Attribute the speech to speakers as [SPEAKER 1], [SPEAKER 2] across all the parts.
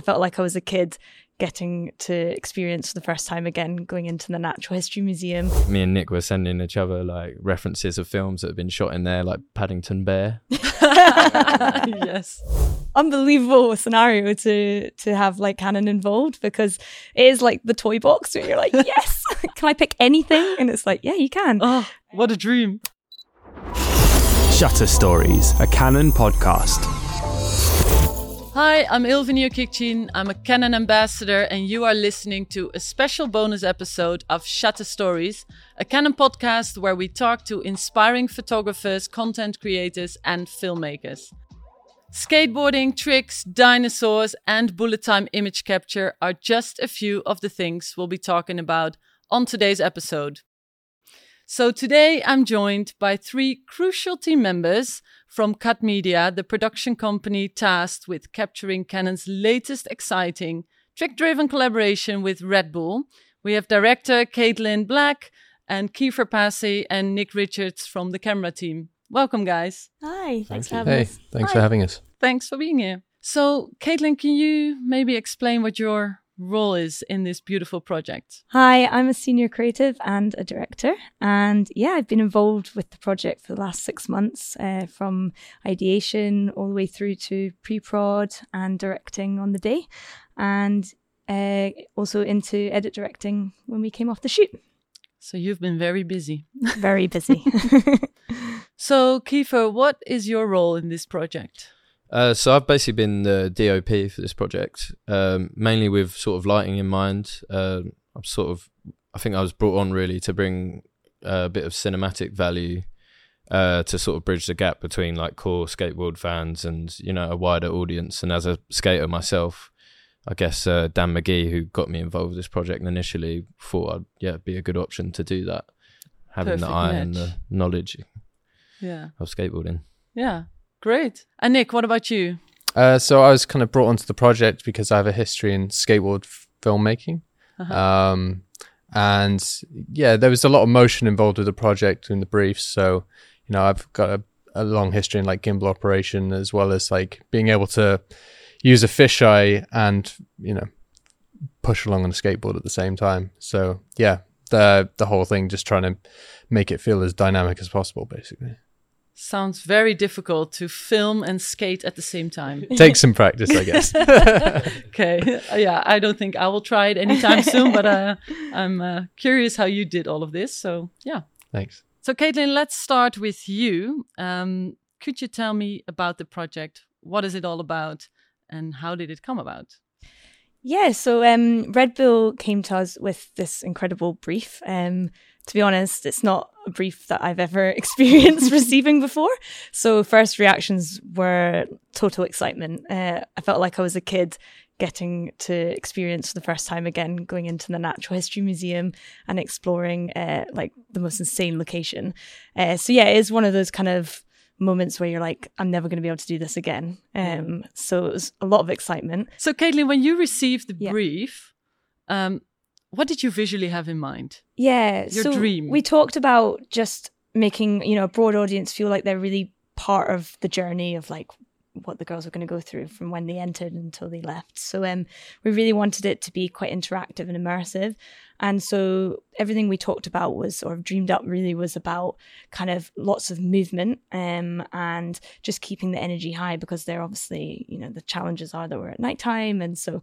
[SPEAKER 1] felt like I was a kid getting to experience for the first time again going into the Natural History Museum.
[SPEAKER 2] Me and Nick were sending each other like references of films that have been shot in there, like Paddington Bear.
[SPEAKER 1] Yes. Unbelievable scenario to have like Canon involved, because it is like the toy box where you're like, yes, can I pick anything? And it's like, yeah, you can.
[SPEAKER 3] Oh, what a dream.
[SPEAKER 4] Shutter Stories, a Canon podcast.
[SPEAKER 3] Hi, I'm Ilvenir Kikchin. I'm a Canon ambassador, and you are listening to a special bonus episode of Shutter Stories, a Canon podcast where we talk to inspiring photographers, content creators, and filmmakers. Skateboarding, tricks, dinosaurs, and bullet time image capture are just a few of the things we'll be talking about on today's episode. So today I'm joined by three crucial team members from Cut Media, the production company tasked with capturing Canon's latest exciting trick-driven collaboration with Red Bull. We have director Caitlin Black and Kiefer Passy and Nick Richards from the camera team. Welcome, guys.
[SPEAKER 1] Hi, thanks for having us.
[SPEAKER 4] Thanks for having us.
[SPEAKER 3] Thanks for being here. So, Caitlin, can you maybe explain what your role is in this beautiful project?
[SPEAKER 1] Hi, I'm a senior creative and a director. And yeah, I've been involved with the project for the last 6 months, from ideation all the way through to pre-prod and directing on the day. And also into edit directing when we came off the shoot.
[SPEAKER 3] So you've been very busy.
[SPEAKER 1] Very busy.
[SPEAKER 3] So, Kiefer, what is your role in this project?
[SPEAKER 2] So I've basically been the DOP for this project, mainly with sort of lighting in mind. I think I was brought on really to bring a bit of cinematic value to sort of bridge the gap between like core skateboard fans and, you know, a wider audience. And as a skater myself, I guess Dan McGee, who got me involved with this project initially, thought I'd be a good option to do that, having
[SPEAKER 3] Perfect
[SPEAKER 2] the eye
[SPEAKER 3] match.
[SPEAKER 2] and the knowledge
[SPEAKER 3] Yeah.
[SPEAKER 2] of skateboarding.
[SPEAKER 3] Yeah. Great. And Nick, what about you?
[SPEAKER 4] So I was kind of brought onto the project because I have a history in skateboard filmmaking.
[SPEAKER 3] Uh-huh.
[SPEAKER 4] And yeah, there was a lot of motion involved with the project in the briefs. So, you know, I've got a long history in like gimbal operation, as well as like being able to use a fisheye and, you know, push along on a skateboard at the same time. So yeah, the whole thing, just trying to make it feel as dynamic as possible, basically.
[SPEAKER 3] Sounds very difficult to film and skate at the same time.
[SPEAKER 4] Takes some practice, I guess.
[SPEAKER 3] Okay. Yeah, I don't think I will try it anytime soon, but I'm curious how you did all of this. So, yeah.
[SPEAKER 4] Thanks.
[SPEAKER 3] So, Caitlin, let's start with you. Could you tell me about the project? What is it all about and how did it come about?
[SPEAKER 1] Yeah, so Red Bull came to us with this incredible brief. To be honest, it's not a brief that I've ever experienced receiving before. So first reactions were total excitement. I felt like I was a kid getting to experience for the first time again going into the Natural History Museum and exploring like the most insane location. So yeah, it is one of those kind of moments where you're like, I'm never going to be able to do this again. So it was a lot of excitement.
[SPEAKER 3] So, Caitlin, when you received the
[SPEAKER 1] Yeah.
[SPEAKER 3] brief, what did you visually have in mind?
[SPEAKER 1] Yeah,
[SPEAKER 3] Your
[SPEAKER 1] so
[SPEAKER 3] dream.
[SPEAKER 1] we talked about just making, you know, a broad audience feel like they're really part of the journey of like what the girls were going to go through from when they entered until they left. So we really wanted it to be quite interactive and immersive. And so everything we talked about was, or dreamed up really, was about kind of lots of movement and just keeping the energy high, because they're obviously, you know, the challenges are that we're at nighttime. And so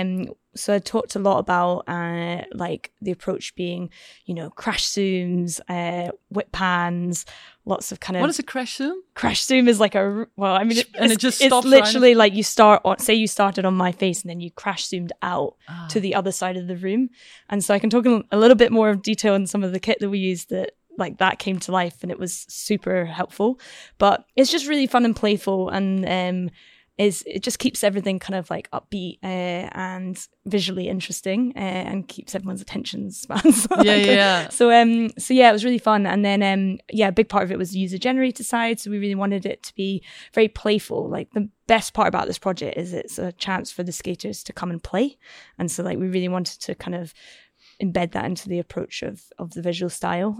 [SPEAKER 1] so I talked a lot about like the approach being, you know, crash zooms, whip pans, lots of kind of...
[SPEAKER 3] What is a crash zoom?
[SPEAKER 1] Crash zoom is like and
[SPEAKER 3] it just
[SPEAKER 1] it's
[SPEAKER 3] stops
[SPEAKER 1] literally like you started on my face and then you crash zoomed out to the other side of the room. And so I can talk in a little bit more of detail on some of the kit that we used that came to life, and it was super helpful. But it's just really fun and playful, and it just keeps everything kind of like upbeat and visually interesting, and keeps everyone's attention spans.
[SPEAKER 3] Yeah.
[SPEAKER 1] So yeah, it was really fun. And then a big part of it was the user generated side. So we really wanted it to be very playful. Like the best part about this project is it's a chance for the skaters to come and play. And so like we really wanted to kind of embed that into the approach of the visual style.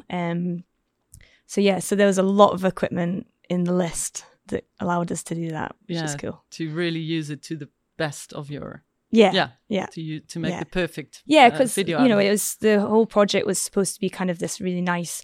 [SPEAKER 1] So there was a lot of equipment in the list that allowed us to do that, which is cool.
[SPEAKER 3] To really use it to the best of your
[SPEAKER 1] Yeah.
[SPEAKER 3] to make the perfect
[SPEAKER 1] because
[SPEAKER 3] video.
[SPEAKER 1] It was, the whole project was supposed to be kind of this really nice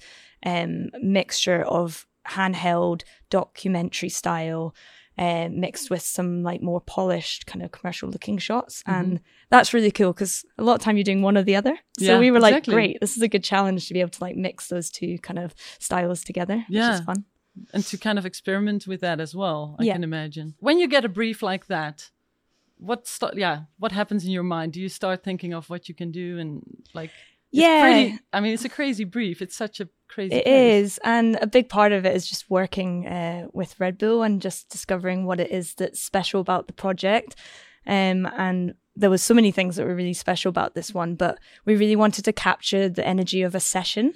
[SPEAKER 1] mixture of handheld documentary style mixed with some like more polished kind of commercial looking shots. And that's really cool because a lot of time you're doing one or the other. So we were like, great, this is a good challenge to be able to like mix those two kind of styles together, which is fun.
[SPEAKER 3] And to kind of experiment with that as well, I can imagine. When you get a brief like that, what happens in your mind? Do you start thinking of what you can do and like... it's a crazy brief. It's such a crazy
[SPEAKER 1] It is. And a big part of it is just working with Red Bull and just discovering what it is that's special about the project. And there was so many things that were really special about this one, but we really wanted to capture the energy of a session.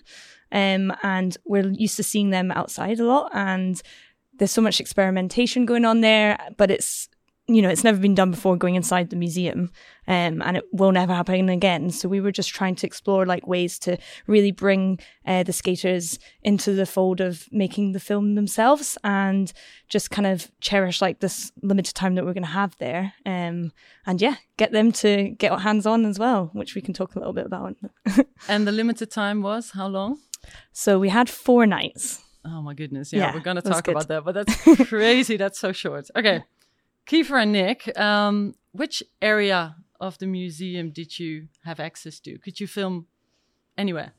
[SPEAKER 1] And we're used to seeing them outside a lot, and there's so much experimentation going on there, but it's never been done before going inside the museum, and it will never happen again. So we were just trying to explore like ways to really bring the skaters into the fold of making the film themselves, and just kind of cherish like this limited time that we're going to have there, and get them to get hands on as well, which we can talk a little bit about.
[SPEAKER 3] And the limited time was how long?
[SPEAKER 1] So we had 4 nights.
[SPEAKER 3] Oh my goodness. Yeah, we're going to talk about that, but that's crazy. That's so short. Okay. Kiefer and Nick, which area of the museum did you have access to? Could you film anywhere?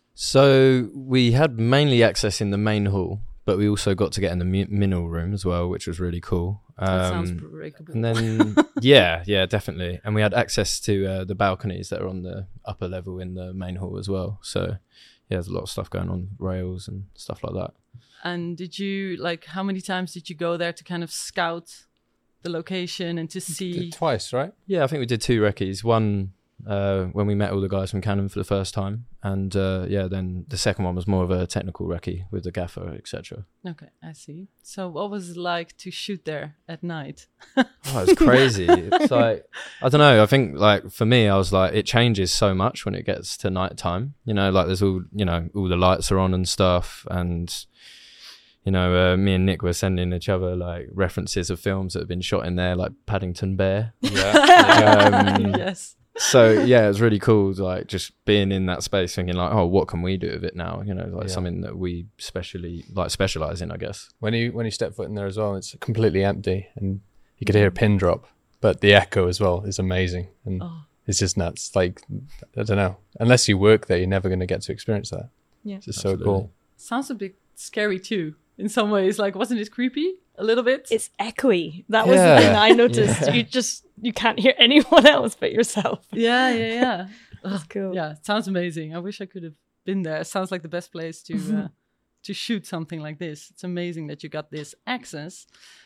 [SPEAKER 2] So we had mainly access in the main hall, but we also got to get in the mineral room as well, which was really cool.
[SPEAKER 3] That sounds breakable.
[SPEAKER 2] And then, yeah, definitely. And we had access to the balconies that are on the upper level in the main hall as well. So there's a lot of stuff going on, rails and stuff like that.
[SPEAKER 3] And did you, how many times did you go there to kind of scout the location and to see?
[SPEAKER 4] Twice, right?
[SPEAKER 2] Yeah, I think we did 2 recce's. One when we met all the guys from Canon for the first time, and then the second one was more of a technical recce with the gaffer, etc.
[SPEAKER 3] Okay, I see. So what was it like to shoot there at night?
[SPEAKER 2] Oh, it's crazy. It's like, I don't know, I think like for me, I was like, it changes so much when it gets to night time, there's all the lights are on and stuff, and me and Nick were sending each other like references of films that have been shot in there, like Paddington Bear.
[SPEAKER 3] Yes.
[SPEAKER 2] So yeah, it was really cool, like just being in that space, thinking like, oh, what can we do with it now? Something that we specialize in, I guess.
[SPEAKER 4] When you step foot in there as well, it's completely empty, and you could hear a pin drop, but the echo as well is amazing, and it's just nuts. Like, I don't know, unless you work there, you're never going to get to experience that. Yeah, it's just so cool.
[SPEAKER 3] Sounds a bit scary too. In some ways, wasn't it creepy a little bit?
[SPEAKER 1] It's echoey. That was the thing that I noticed. Yeah. You can't hear anyone else but yourself.
[SPEAKER 3] Yeah.
[SPEAKER 1] That's cool.
[SPEAKER 3] Yeah, it sounds amazing. I wish I could have been there. It sounds like the best place to shoot something like this. It's amazing that you got this access.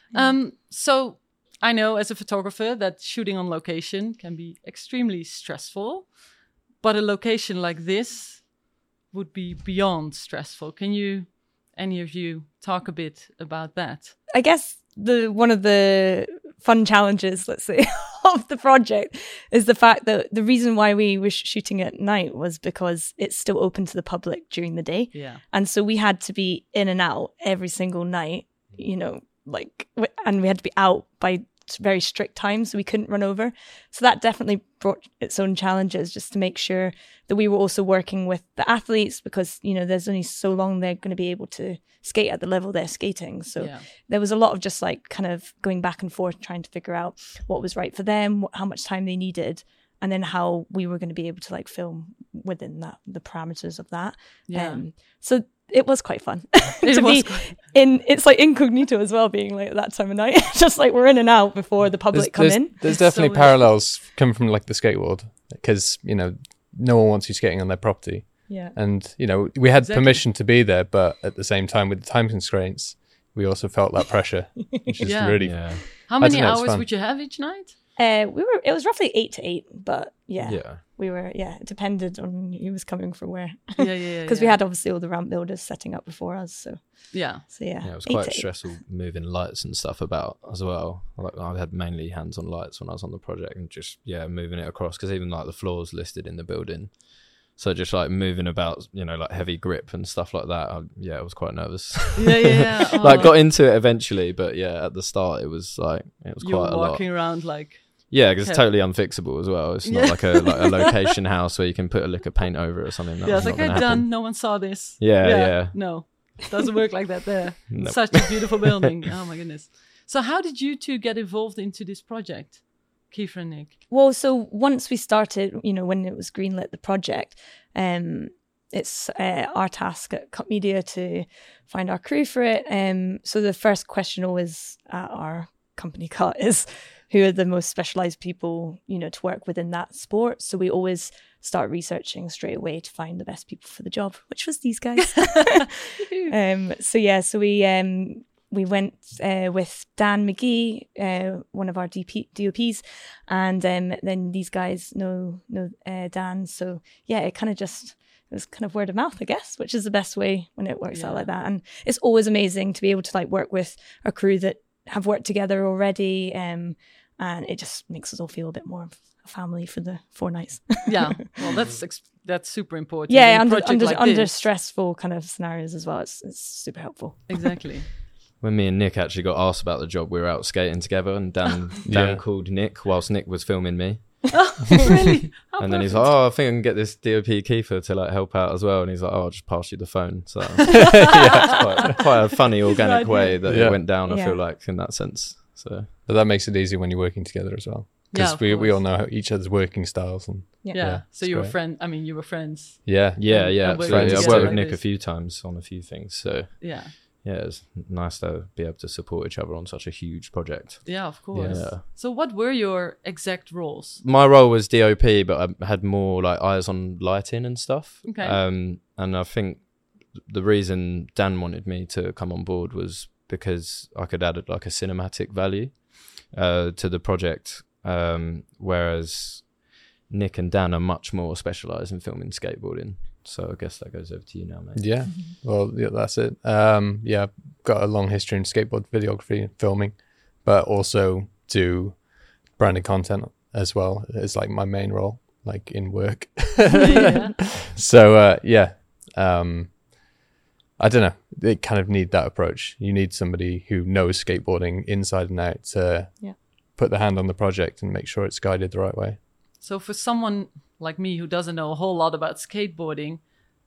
[SPEAKER 3] So I know as a photographer that shooting on location can be extremely stressful, but a location like this would be beyond stressful. Can any of you talk a bit about that?
[SPEAKER 1] I guess one of the fun challenges, let's say, of the project is the fact that the reason why we were shooting at night was because it's still open to the public during the day.
[SPEAKER 3] Yeah.
[SPEAKER 1] And so we had to be in and out every single night, and we had to be out by very strict times, so we couldn't run over. So that definitely brought its own challenges, just to make sure that we were also working with the athletes, because there's only so long they're going to be able to skate at the level they're skating. So there was a lot of just kind of going back and forth, trying to figure out what was right for them, how much time they needed, and then how we were going to be able to film within the parameters of that. So it was quite fun. It's like incognito as well, being at that time of night. Just we're in and out before the public come in.
[SPEAKER 4] There's definitely parallels coming from the skate world, because no one wants you skating on their property.
[SPEAKER 1] Yeah.
[SPEAKER 4] And we had permission to be there, but at the same time, with the time constraints, we also felt that pressure, which is really. Yeah.
[SPEAKER 3] How many hours would you have each night?
[SPEAKER 1] It was roughly 8 to 8, but we were, it depended on who was coming from where. Because we had obviously all the ramp builders setting up before us, so.
[SPEAKER 3] Yeah.
[SPEAKER 1] So yeah.
[SPEAKER 2] It was quite stressful moving lights and stuff about as well. I had mainly hands on lights when I was on the project, and just moving it across, because even the floors listed in the building. So just moving about, heavy grip and stuff like that. I was quite nervous.
[SPEAKER 3] Yeah.
[SPEAKER 2] Got into it eventually, but at the start it was quite a lot.
[SPEAKER 3] You were walking around
[SPEAKER 2] Yeah, because it's
[SPEAKER 3] Okay.
[SPEAKER 2] totally unfixable as well. It's not like a location house where you can put a lick of paint over it or something.
[SPEAKER 3] Yeah,
[SPEAKER 2] That's
[SPEAKER 3] it's like,
[SPEAKER 2] not
[SPEAKER 3] hey,
[SPEAKER 2] gonna
[SPEAKER 3] done.
[SPEAKER 2] happen.
[SPEAKER 3] No one saw this.
[SPEAKER 2] Yeah.
[SPEAKER 3] No, it doesn't work like that there.
[SPEAKER 2] No.
[SPEAKER 3] Such a beautiful building. Oh my goodness. So how did you two get involved into this project, Kiefer and Nick?
[SPEAKER 1] Well, so once we started, when it was greenlit, the project, it's our task at Cut Media to find our crew for it. So the first question always at our company Cut is, who are the most specialized people, to work within that sport? So we always start researching straight away to find the best people for the job, which was these guys. So we went with Dan McGee, one of our DOPs, and then these guys know Dan. So yeah, it was kind of word of mouth, I guess, which is the best way when it works out like that. And it's always amazing to be able to work with a crew that have worked together already, and it just makes us all feel a bit more of a family for the 4 nights.
[SPEAKER 3] Yeah, well, that's super important.
[SPEAKER 1] Yeah,
[SPEAKER 3] in a project like
[SPEAKER 1] under
[SPEAKER 3] this.
[SPEAKER 1] stressful kind of scenarios as well. It's super helpful.
[SPEAKER 3] Exactly.
[SPEAKER 2] When me and Nick actually got asked about the job, we were out skating together, and Dan
[SPEAKER 4] Yeah.
[SPEAKER 2] called Nick whilst Nick was filming me.
[SPEAKER 3] Really? How
[SPEAKER 2] And then he's
[SPEAKER 3] perfect.
[SPEAKER 2] like, "Oh, I think I can get this DOP Kiefer to help out as well." And he's like, "Oh, I'll just pass you the phone." So it's quite a funny, organic way that
[SPEAKER 4] Yeah.
[SPEAKER 2] it went down. I
[SPEAKER 1] Yeah.
[SPEAKER 2] feel like in that sense. So
[SPEAKER 4] But that makes it easy when you're working together as well.
[SPEAKER 3] Yeah,
[SPEAKER 4] Because
[SPEAKER 3] of
[SPEAKER 4] we
[SPEAKER 3] course.
[SPEAKER 4] all know each other's working styles. And
[SPEAKER 3] Yeah. So
[SPEAKER 4] it's
[SPEAKER 3] you were
[SPEAKER 4] great.
[SPEAKER 3] you were friends.
[SPEAKER 4] yeah.
[SPEAKER 2] yeah,
[SPEAKER 3] And
[SPEAKER 2] absolutely.
[SPEAKER 3] working
[SPEAKER 2] I've
[SPEAKER 3] together
[SPEAKER 2] worked with
[SPEAKER 3] like
[SPEAKER 2] Nick a
[SPEAKER 3] this.
[SPEAKER 2] few times on a few things. So
[SPEAKER 3] Yeah.
[SPEAKER 2] yeah, it's nice to be able to support each other on such a huge project.
[SPEAKER 3] Yeah, of course.
[SPEAKER 2] Yeah.
[SPEAKER 3] So what were your exact roles?
[SPEAKER 2] My role was DOP, but I had more eyes on lighting and stuff.
[SPEAKER 3] Okay.
[SPEAKER 2] And I think the reason Dan wanted me to come on board was because I could add a cinematic value to the project, whereas Nick and Dan are much more specialised in filming skateboarding. So I guess that goes over to you now, mate.
[SPEAKER 4] Yeah. Well, yeah, that's it. I've got a long history in skateboard videography and filming, but also do branded content as well. It's my main role, in work.
[SPEAKER 3] Yeah.
[SPEAKER 4] So, I don't know. They kind of need that approach. You need somebody who knows skateboarding inside and out to put the hand on the project and make sure it's guided the right way.
[SPEAKER 3] So for someone like me who doesn't know a whole lot about skateboarding,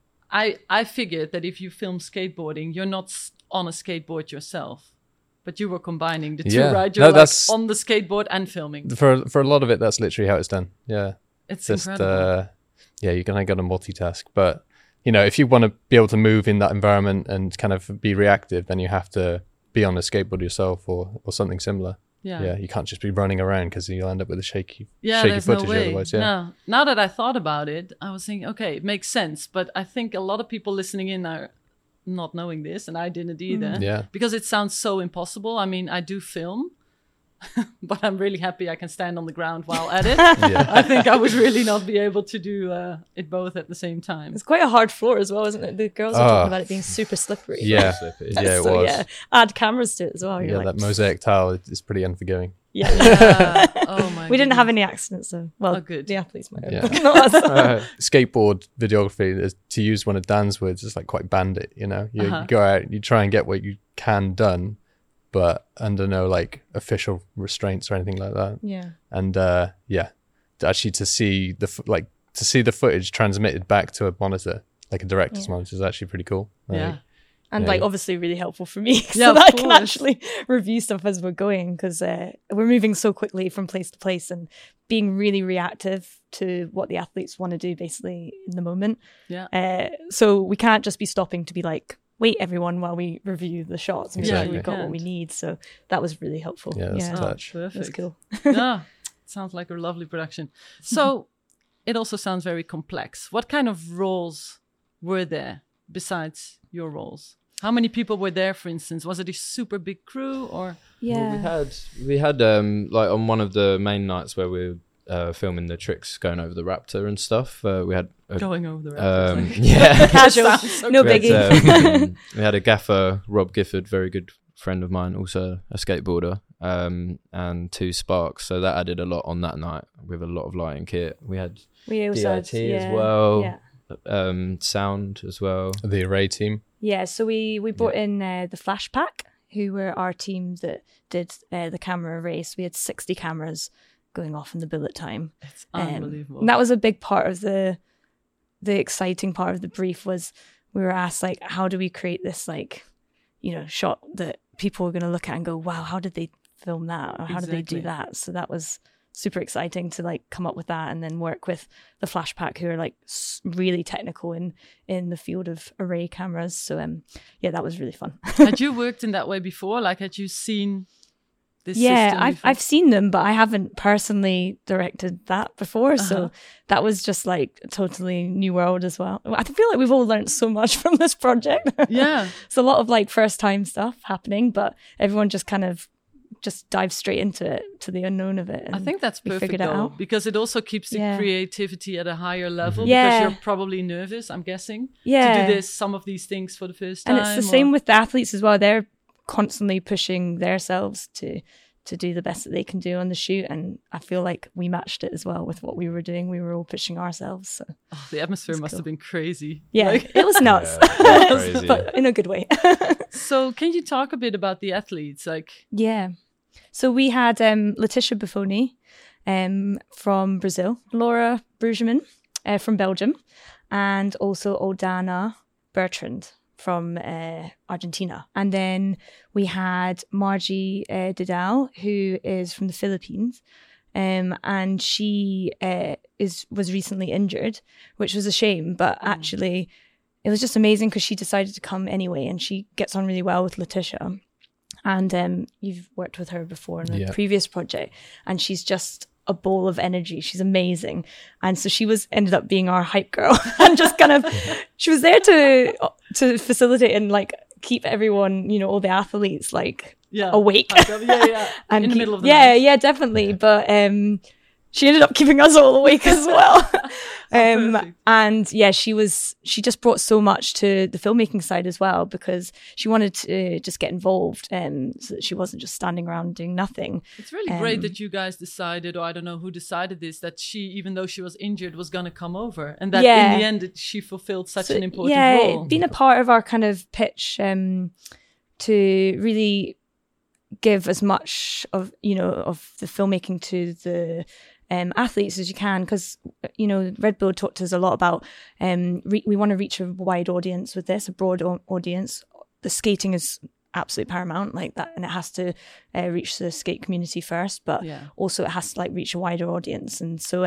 [SPEAKER 3] I figured that if you film skateboarding, you're not on a skateboard yourself, but you were combining the two,
[SPEAKER 4] Yeah.
[SPEAKER 3] right?
[SPEAKER 4] No,
[SPEAKER 3] You're
[SPEAKER 4] that's-
[SPEAKER 3] on the skateboard and filming.
[SPEAKER 4] For a lot of it, that's literally how it's done. Yeah.
[SPEAKER 3] It's
[SPEAKER 4] Just,
[SPEAKER 3] incredible.
[SPEAKER 4] you're going to multitask. But, if you want to be able to move in that environment and kind of be reactive, then you have to be on a skateboard yourself or something similar. Yeah, you can't just be running around because you'll end up with a shaky
[SPEAKER 3] there's
[SPEAKER 4] footage
[SPEAKER 3] no way.
[SPEAKER 4] otherwise. Yeah.
[SPEAKER 3] No. Now that I thought about it, I was thinking, okay, it makes sense. But I think a lot of people listening in are not knowing this, and I didn't either.
[SPEAKER 4] Yeah.
[SPEAKER 3] Because it sounds so impossible. I mean, I do film, but I'm really happy I can stand on the ground while at it.
[SPEAKER 4] Yeah.
[SPEAKER 3] I think I would really not be able to do it both at the same time.
[SPEAKER 1] It's quite a hard floor as well, isn't it? The girls are talking about it being super slippery.
[SPEAKER 4] Yeah.
[SPEAKER 2] Slippy.
[SPEAKER 4] Yeah, it
[SPEAKER 1] So
[SPEAKER 4] was.
[SPEAKER 1] yeah, add cameras to it as well. You're
[SPEAKER 4] Yeah, that mosaic tile is pretty unforgiving.
[SPEAKER 1] yeah.
[SPEAKER 3] Yeah. Oh my
[SPEAKER 1] We didn't have
[SPEAKER 3] goodness.
[SPEAKER 1] any accidents, so well,
[SPEAKER 3] Oh, good.
[SPEAKER 1] the athletes might have.
[SPEAKER 4] Yeah.
[SPEAKER 1] Not us.
[SPEAKER 4] Skateboard videography, is, to use one of Dan's words, is quite bandit. You go out, you try and get what you can done, but under no official restraints or anything like that.
[SPEAKER 1] Yeah.
[SPEAKER 4] And actually to see the footage transmitted back to a monitor, like a director's monitor, is actually pretty cool.
[SPEAKER 3] Yeah.
[SPEAKER 1] And
[SPEAKER 4] Yeah.
[SPEAKER 1] obviously really helpful for me so
[SPEAKER 3] Yeah, of
[SPEAKER 1] that I can
[SPEAKER 3] course.
[SPEAKER 1] actually review stuff as we're going, because we're moving so quickly from place to place and being really reactive to what the athletes want to do basically in the moment.
[SPEAKER 3] Yeah.
[SPEAKER 1] So we can't just be stopping to be wait everyone while we review the shots and make
[SPEAKER 4] Exactly.
[SPEAKER 1] sure we've got what
[SPEAKER 3] Can't.
[SPEAKER 1] we need. So that was really helpful.
[SPEAKER 4] Yeah, that's
[SPEAKER 1] yeah.
[SPEAKER 4] the
[SPEAKER 3] Oh,
[SPEAKER 4] touch.
[SPEAKER 1] It was
[SPEAKER 3] perfect.
[SPEAKER 1] cool.
[SPEAKER 3] Yeah. Sounds like a lovely production. So it also sounds very complex. What kind of roles were there besides your roles? How many people were there, for instance? Was it a super big crew or?
[SPEAKER 1] Yeah.
[SPEAKER 2] Well, we had on one of the main nights where we were filming the tricks going over the Raptor and stuff. We had
[SPEAKER 3] Going over the Raptors.
[SPEAKER 2] yeah.
[SPEAKER 1] Casual.
[SPEAKER 3] Sounds so
[SPEAKER 1] No
[SPEAKER 2] we had,
[SPEAKER 1] biggie.
[SPEAKER 2] we had a gaffer, Rob Gifford, very good friend of mine, also a skateboarder, and 2 Sparks. So that added a lot on that night with a lot of lighting kit. We had
[SPEAKER 1] We also had,
[SPEAKER 2] DIT as well.
[SPEAKER 1] Yeah.
[SPEAKER 2] Sound as well.
[SPEAKER 4] The Array team.
[SPEAKER 1] Yeah, so we brought in the Flash Pack, who were our team that did the camera race. We had 60 cameras going off in the bullet time.
[SPEAKER 3] It's unbelievable.
[SPEAKER 1] And that was a big part of the exciting part of the brief. Was we were asked, like, how do we create this, like, you know, shot that people are going to look at and go, wow, how did they film that, or how did they do that? So that was super exciting to like come up with that, and then work with the Flashpack, who are like really technical in the field of array cameras. So yeah, that was really fun.
[SPEAKER 3] Had you worked in that way before? Like, had you seen this system before?
[SPEAKER 1] I've seen them, but I haven't personally directed that before. So that was just like a totally new world as well. I feel like we've all learned so much from this project.
[SPEAKER 3] Yeah.
[SPEAKER 1] It's a lot of like first time stuff happening, but everyone just kind of just dive straight into it, to the unknown of it.
[SPEAKER 3] I think that's perfect though, because it also keeps the creativity at a higher level, because you're probably nervous, I'm guessing, to do some of these things for the first time.
[SPEAKER 1] And it's the same with the athletes as well. They're constantly pushing themselves to do the best that they can do on the shoot, and I feel like we matched it as well with what we were doing. We were all pushing ourselves. So
[SPEAKER 3] the atmosphere must have been crazy.
[SPEAKER 1] Yeah, it was nuts,
[SPEAKER 2] crazy.
[SPEAKER 1] but in a good way.
[SPEAKER 3] So can you talk a bit about the athletes?
[SPEAKER 1] So we had Letitia Buffoni from Brazil, Laura Bruggeman from Belgium, and also Aldana Bertrand from Argentina. And then we had Margie Didal, who is from the Philippines, and she was recently injured, which was a shame, but actually it was just amazing because she decided to come anyway, and she gets on really well with Letitia. And you've worked with her before in a previous project, and she's just a bowl of energy. She's amazing. And so she ended up being our hype girl, and just kind of, she was there to facilitate and like keep everyone, you know, all the athletes like awake.
[SPEAKER 3] And in the middle of the night.
[SPEAKER 1] Yeah, definitely. But she ended up keeping us all awake as well. And yeah, she just brought so much to the filmmaking side as well, because she wanted to just get involved, so that she wasn't just standing around doing nothing.
[SPEAKER 3] It's really great that you guys decided, or I don't know who decided this, that she, even though she was injured, was going to come over, and that in the end she fulfilled such an important role.
[SPEAKER 1] Being a part of our kind of pitch to really give as much of, you know, of the filmmaking to the athletes as you can, because, you know, Red Bull talked to us a lot about we want to reach a wide audience with this, a broad audience. The skating is absolutely paramount, like that, and it has to reach the skate community first, but also it has to like reach a wider audience. And so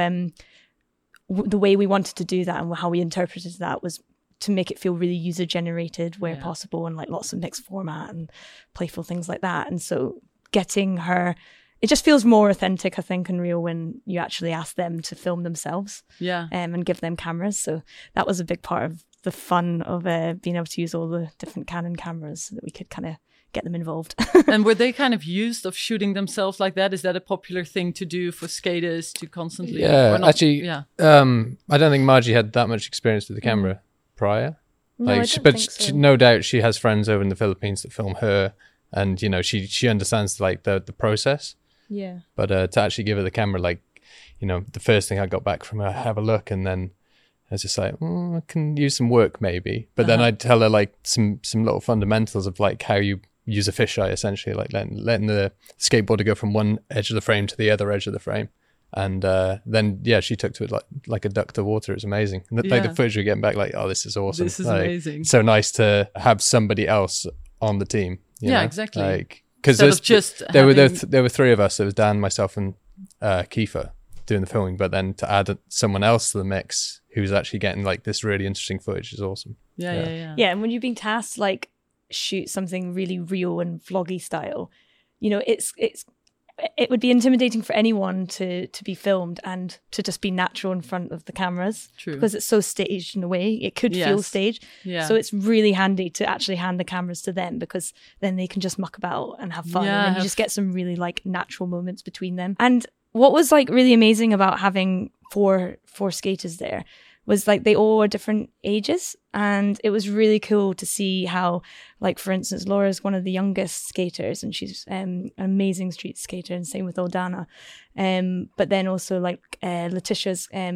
[SPEAKER 1] the way we wanted to do that and how we interpreted that was to make it feel really user generated where possible, and like lots of mixed format and playful things like that. And so getting her, it just feels more authentic, I think, and real when you actually ask them to film themselves, and give them cameras. So that was a big part of the fun of being able to use all the different Canon cameras, so that we could kind of get them involved.
[SPEAKER 3] And were they kind of used of shooting themselves like that? Is that a popular thing to do for skaters to constantly?
[SPEAKER 4] Actually, I don't think Margie had that much experience with the camera prior.
[SPEAKER 1] No,
[SPEAKER 4] like, she, no doubt she has friends over in the Philippines that film her, and you know she understands like the process.
[SPEAKER 1] Yeah.
[SPEAKER 4] But to actually give her the camera, like, you know, the first thing I got back from her, have a look, and then I was just like, I can use some work maybe. But then I'd tell her like some little fundamentals of like how you use a fisheye, essentially, like letting the skateboarder go from one edge of the frame to the other edge of the frame. And then she took to it like a duck to water. It was amazing. And like the footage we're getting back, like, oh, this is awesome.
[SPEAKER 3] This is
[SPEAKER 4] like,
[SPEAKER 3] amazing.
[SPEAKER 4] So nice to have somebody else on the team. You know?
[SPEAKER 3] Exactly.
[SPEAKER 4] Like, because there were three of us. There was Dan, myself, and Kiefer doing the filming. But then to add someone else to the mix who's actually getting like this really interesting footage is awesome.
[SPEAKER 3] Yeah.
[SPEAKER 1] And when you're being tasked to like shoot something really real and vloggy style, you know, it would be intimidating for anyone to be filmed and to just be natural in front of the cameras.
[SPEAKER 3] True.
[SPEAKER 1] Because it's so staged in a way. It could feel staged.
[SPEAKER 3] Yeah.
[SPEAKER 1] So it's really handy to actually hand the cameras to them, because then they can just muck about and have fun. And you just get some really like natural moments between them. And what was like really amazing about having four skaters there was like they all were different ages, and it was really cool to see how, like, for instance, Laura's one of the youngest skaters, and she's an amazing street skater, and same with Aldana. But then also like Letitia's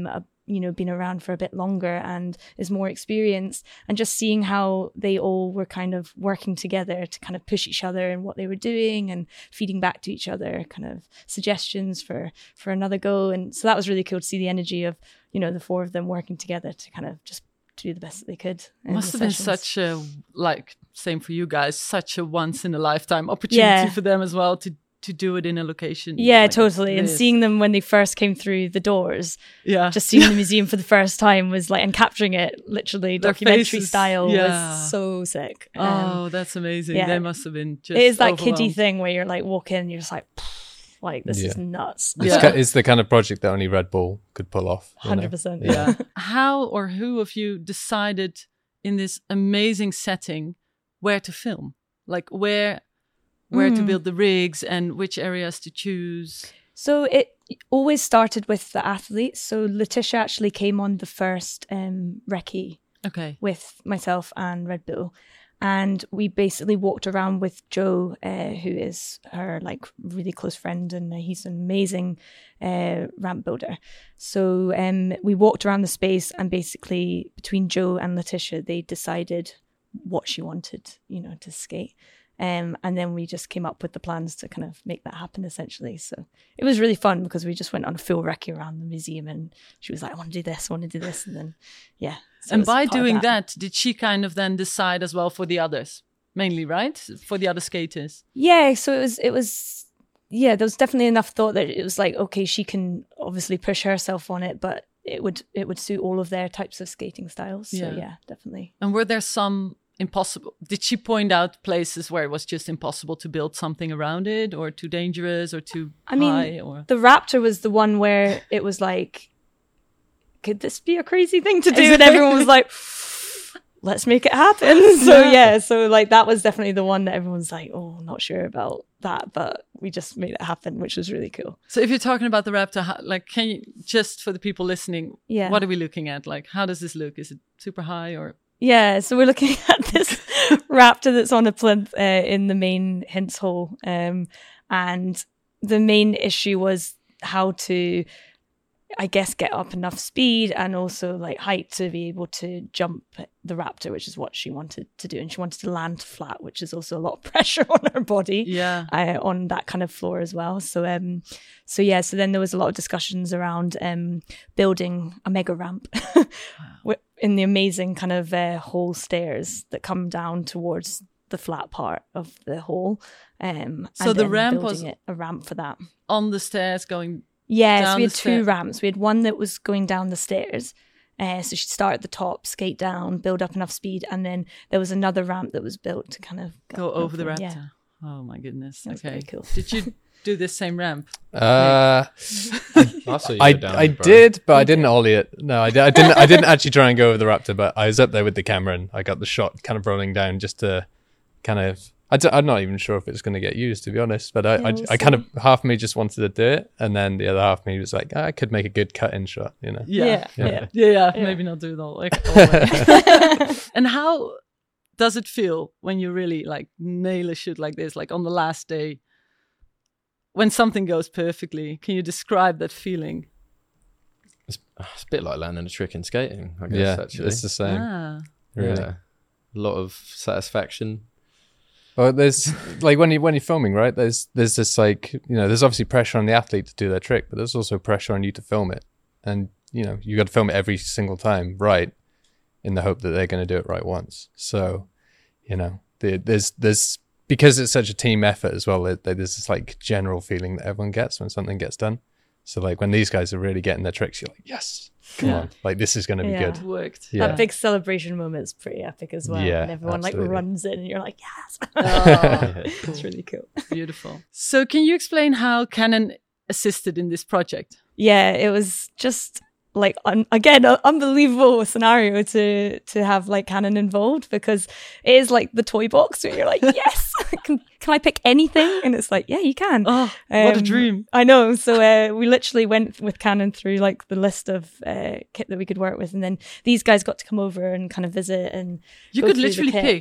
[SPEAKER 1] been around for a bit longer and is more experienced, and just seeing how they all were kind of working together to kind of push each other in what they were doing and feeding back to each other kind of suggestions for another go. And so that was really cool to see the energy of, the four of them working together to kind of just do the best that they could.
[SPEAKER 3] Must have been such a, same for you guys, such a once in a lifetime opportunity for them as well to do it in a location.
[SPEAKER 1] Yeah, totally. And seeing them when they first came through the doors, just seeing the museum for the first time was and capturing it literally their documentary faces, style was so sick.
[SPEAKER 3] That's amazing. Yeah. They must have been just
[SPEAKER 1] It is that kiddie thing where you're walk in and you're just this is nuts.
[SPEAKER 4] It's the kind of project that only Red Bull could pull off.
[SPEAKER 1] 100%.
[SPEAKER 3] Yeah. How or who of you decided in this amazing setting where to film? Where to build the rigs and which areas to choose?
[SPEAKER 1] So it always started with the athletes. So Letitia actually came on the first recce with myself and Red Bull. And we basically walked around with Joe, who is her really close friend, and he's an amazing ramp builder. So we walked around the space, and basically between Joe and Letitia, they decided what she wanted, to skate. And then we just came up with the plans to kind of make that happen, essentially. So it was really fun because we just went on a full recce around the museum, and she was like, I want to do this. And then, yeah. So
[SPEAKER 3] and by doing that, did she kind of then decide as well for the others, mainly, right? For the other skaters?
[SPEAKER 1] Yeah. So there was definitely enough thought that it was okay, she can obviously push herself on it, but it would suit all of their types of skating styles. So yeah, definitely.
[SPEAKER 3] And were there some impossible? Did she point out places where it was just impossible to build something around it, or too dangerous, or too high? Or
[SPEAKER 1] the Raptor was the one where it was could this be a crazy thing to do? And everyone was like, let's make it happen. So that was definitely the one that everyone's not sure about that, but we just made it happen, which was really cool.
[SPEAKER 3] So if you're talking about the Raptor, can you, just for the people listening, what are we looking at? How does this look? Is it super high or?
[SPEAKER 1] Yeah, so we're looking at this Raptor that's on a plinth in the main Hints hole. And the main issue was how to, I guess, get up enough speed and also height to be able to jump the Raptor, which is what she wanted to do. And she wanted to land flat, which is also a lot of pressure on her body on that kind of floor as well. So then there was a lot of discussions around building a mega ramp in the amazing kind of hole stairs that come down towards the flat part of the hole.
[SPEAKER 3] So the ramp was
[SPEAKER 1] a ramp for that.
[SPEAKER 3] On the stairs going.
[SPEAKER 1] Yes, we had two ramps. We had one that was going down the stairs. So she'd start at the top, skate down, build up enough speed. And then there was another ramp that was built to kind of
[SPEAKER 3] go over the Raptor. Yeah. Oh my goodness.
[SPEAKER 1] That was
[SPEAKER 3] okay.
[SPEAKER 1] very cool.
[SPEAKER 3] Did you do this same ramp?
[SPEAKER 4] I did, but I didn't ollie it. No, I didn't actually try and go over the Raptor, but I was up there with the camera and I got the shot kind of rolling down just to kind of... I'm not even sure if it's going to get used, to be honest, but I kind of, half of me just wanted to do it, and then the other half of me was like, I could make a good cut-in shot,
[SPEAKER 3] Yeah. Maybe not do it all way. And how does it feel when you really nail a shoot like this, on the last day, when something goes perfectly? Can you describe that feeling?
[SPEAKER 2] It's a bit like landing a trick in skating, I guess, actually.
[SPEAKER 4] It's the same.
[SPEAKER 2] Really. Yeah. A lot of satisfaction.
[SPEAKER 4] Well, there's when you're filming, right? There's this there's obviously pressure on the athlete to do their trick, but there's also pressure on you to film it, and you got to film it every single time, right? In the hope that they're going to do it right once. So, there's because it's such a team effort as well. There's this general feeling that everyone gets when something gets done. So when these guys are really getting their tricks, you're like, yes. Come on, this is going to be good.
[SPEAKER 3] It worked.
[SPEAKER 1] Yeah. That big celebration moment's pretty epic as well.
[SPEAKER 4] Yeah,
[SPEAKER 1] and everyone runs in and you're like, yes.
[SPEAKER 3] Oh,
[SPEAKER 1] it's really cool.
[SPEAKER 3] Beautiful. So can you explain how Canon assisted in this project?
[SPEAKER 1] Yeah, it was just again, an unbelievable scenario to have Canon involved, because it is the toy box where you're like, yes, can I pick anything? And it's yeah, you can.
[SPEAKER 3] Oh, what a dream.
[SPEAKER 1] I know. So we literally went with Canon through the list of kit that we could work with, and then these guys got to come over and kind of visit, and
[SPEAKER 3] you could literally pick.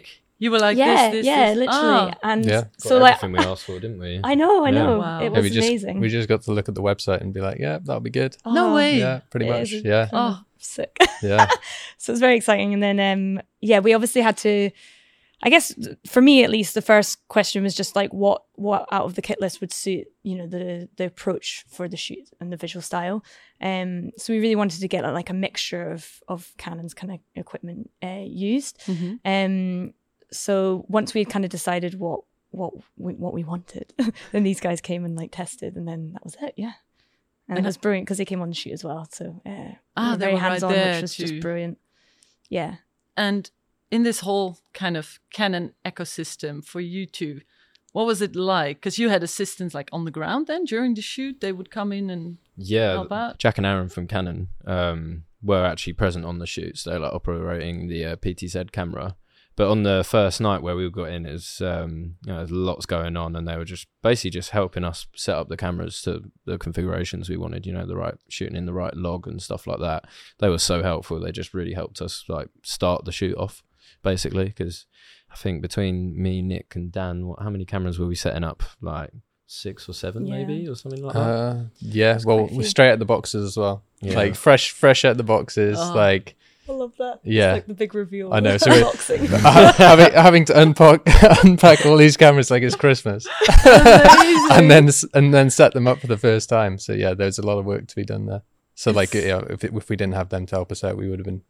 [SPEAKER 3] You were like,
[SPEAKER 1] yeah,
[SPEAKER 3] this,
[SPEAKER 1] literally.
[SPEAKER 3] Ah.
[SPEAKER 1] And
[SPEAKER 4] Yeah.
[SPEAKER 1] so
[SPEAKER 2] Got
[SPEAKER 1] like,
[SPEAKER 2] everything we asked for, didn't we?
[SPEAKER 1] I know.
[SPEAKER 3] Wow.
[SPEAKER 1] It
[SPEAKER 3] Yeah,
[SPEAKER 1] was amazing.
[SPEAKER 4] we just got to look at the website and be like, yeah, that'll be good.
[SPEAKER 3] No
[SPEAKER 1] Oh,
[SPEAKER 3] way.
[SPEAKER 4] Yeah, pretty
[SPEAKER 1] it
[SPEAKER 4] much.
[SPEAKER 1] is
[SPEAKER 4] Yeah.
[SPEAKER 1] kind of
[SPEAKER 3] Oh.
[SPEAKER 1] sick.
[SPEAKER 4] Yeah.
[SPEAKER 1] So it's very exciting. And then, we obviously had to, I guess for me at least, the first question was just like, what out of the kit list would suit, the approach for the shoot and the visual style. So we really wanted to get like a mixture of Canon's kind of equipment used.
[SPEAKER 3] Mm-hmm.
[SPEAKER 1] So once we had kind of decided what we wanted, then these guys came and like tested, and then that was it. Yeah. And it was brilliant because they came on the shoot as well. So
[SPEAKER 3] they
[SPEAKER 1] very
[SPEAKER 3] were right
[SPEAKER 1] hands-on,
[SPEAKER 3] there
[SPEAKER 1] which was
[SPEAKER 3] too.
[SPEAKER 1] just brilliant. Yeah.
[SPEAKER 3] And in this whole kind of Canon ecosystem for you two, what was it like? Because you had assistants like on the ground then during the shoot. They would come in and help out.
[SPEAKER 2] Jack and Aaron from Canon were actually present on the shoots. They're like operating the PTZ camera. But on the first night where we got in, there's lots going on, and they were just basically helping us set up the cameras to the configurations we wanted. The right shooting in the right log and stuff like that. They were so helpful. They just really helped us like start the shoot off, basically. Because I think between me, Nick, and Dan, how many cameras were we setting up? Like 6 or 7, maybe, or something like that.
[SPEAKER 4] Yeah. Well, we're straight at the boxes as well.
[SPEAKER 2] Yeah.
[SPEAKER 4] Like fresh at the boxes. Like.
[SPEAKER 1] I love that.
[SPEAKER 4] Yeah.
[SPEAKER 1] It's like the big reveal.
[SPEAKER 4] I know. So
[SPEAKER 1] unboxing.
[SPEAKER 4] having to unpack all these cameras like it's Christmas, and then set them up for the first time. So yeah, there's a lot of work to be done there. So like, if we didn't have them to help us out, we would have been,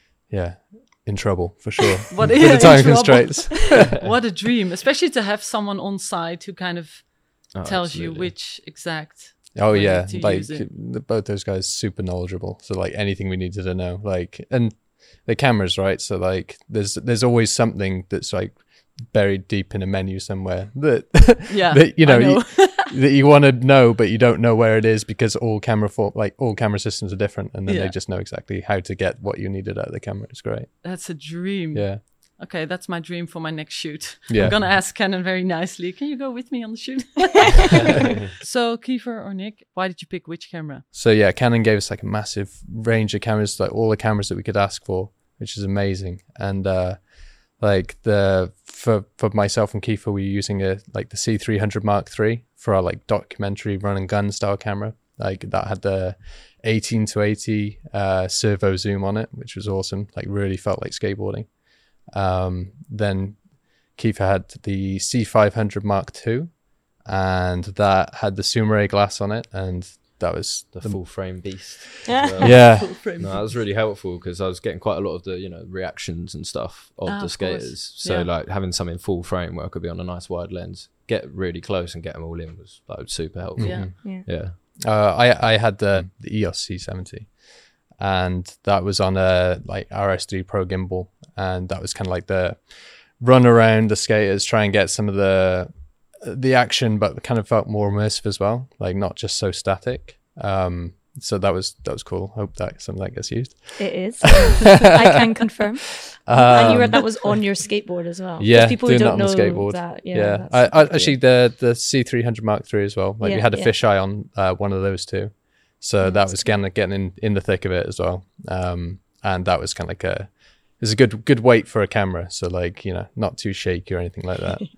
[SPEAKER 4] in trouble for sure. With the time constraints.
[SPEAKER 3] What a dream, especially to have someone on site who kind of tells
[SPEAKER 2] absolutely.
[SPEAKER 3] you which exact.
[SPEAKER 4] Oh
[SPEAKER 3] way
[SPEAKER 4] yeah,
[SPEAKER 3] to
[SPEAKER 4] like
[SPEAKER 3] use it.
[SPEAKER 4] both those guys super knowledgeable. So like anything we needed to know, like, and the cameras, right? So like there's always something that's like buried deep in a menu somewhere that
[SPEAKER 3] Yeah,
[SPEAKER 4] that
[SPEAKER 3] I know.
[SPEAKER 4] that you want to know, but you don't know where it is because all camera systems are different, and then
[SPEAKER 3] Yeah.
[SPEAKER 4] they just know exactly how to get what you needed out of the camera. It's great.
[SPEAKER 3] That's a dream.
[SPEAKER 4] Yeah.
[SPEAKER 3] Okay, that's my dream for my next shoot.
[SPEAKER 4] Yeah.
[SPEAKER 3] I'm gonna ask Canon very nicely. Can you go with me on the shoot? So, Kiefer or Nick, why did you pick which camera?
[SPEAKER 4] So yeah, Canon gave us like a massive range of cameras, like all the cameras that we could ask for, which is amazing. And like for myself and Kiefer, we were using the C300 Mark III for our like documentary run and gun style camera. Like that had the 18-80 servo zoom on it, which was awesome. Like really felt like skateboarding. Then Kiefer had the C500 Mark II, and that had the Sumire glass on it, and that was
[SPEAKER 2] The full frame beast.
[SPEAKER 1] Yeah.
[SPEAKER 2] as well.
[SPEAKER 4] yeah.
[SPEAKER 2] No, that was really helpful because I was getting quite a lot of the reactions and stuff of
[SPEAKER 3] Ah,
[SPEAKER 2] the
[SPEAKER 3] of
[SPEAKER 2] skaters.
[SPEAKER 3] course.
[SPEAKER 2] So
[SPEAKER 3] Yeah.
[SPEAKER 2] like having something full frame where I could be on a nice wide lens, get really close and get them all in was like super helpful.
[SPEAKER 3] Yeah.
[SPEAKER 1] Yeah.
[SPEAKER 2] Yeah.
[SPEAKER 4] I had the EOS C70, and that was on a like RS3 Pro gimbal, and that was kind of like the run around the skaters, try and get some of the action, but kind of felt more immersive as well, like not just so static. So that was cool. Hope that something that gets used.
[SPEAKER 1] It is. I can confirm. And you read that was on your skateboard as well.
[SPEAKER 4] Yeah,
[SPEAKER 1] Just people who
[SPEAKER 4] doing
[SPEAKER 1] don't
[SPEAKER 4] that
[SPEAKER 1] know
[SPEAKER 4] on the skateboard.
[SPEAKER 1] that.
[SPEAKER 4] Yeah,
[SPEAKER 1] that's
[SPEAKER 4] I
[SPEAKER 1] cool.
[SPEAKER 4] actually the C300 Mark III as well. Like we
[SPEAKER 1] Yeah,
[SPEAKER 4] had a
[SPEAKER 1] yeah.
[SPEAKER 4] fisheye on one of those too, so that
[SPEAKER 1] that's
[SPEAKER 4] was kind of getting in the thick of it as well. And that was kind of like it's a good weight for a camera, so like not too shaky or anything like that.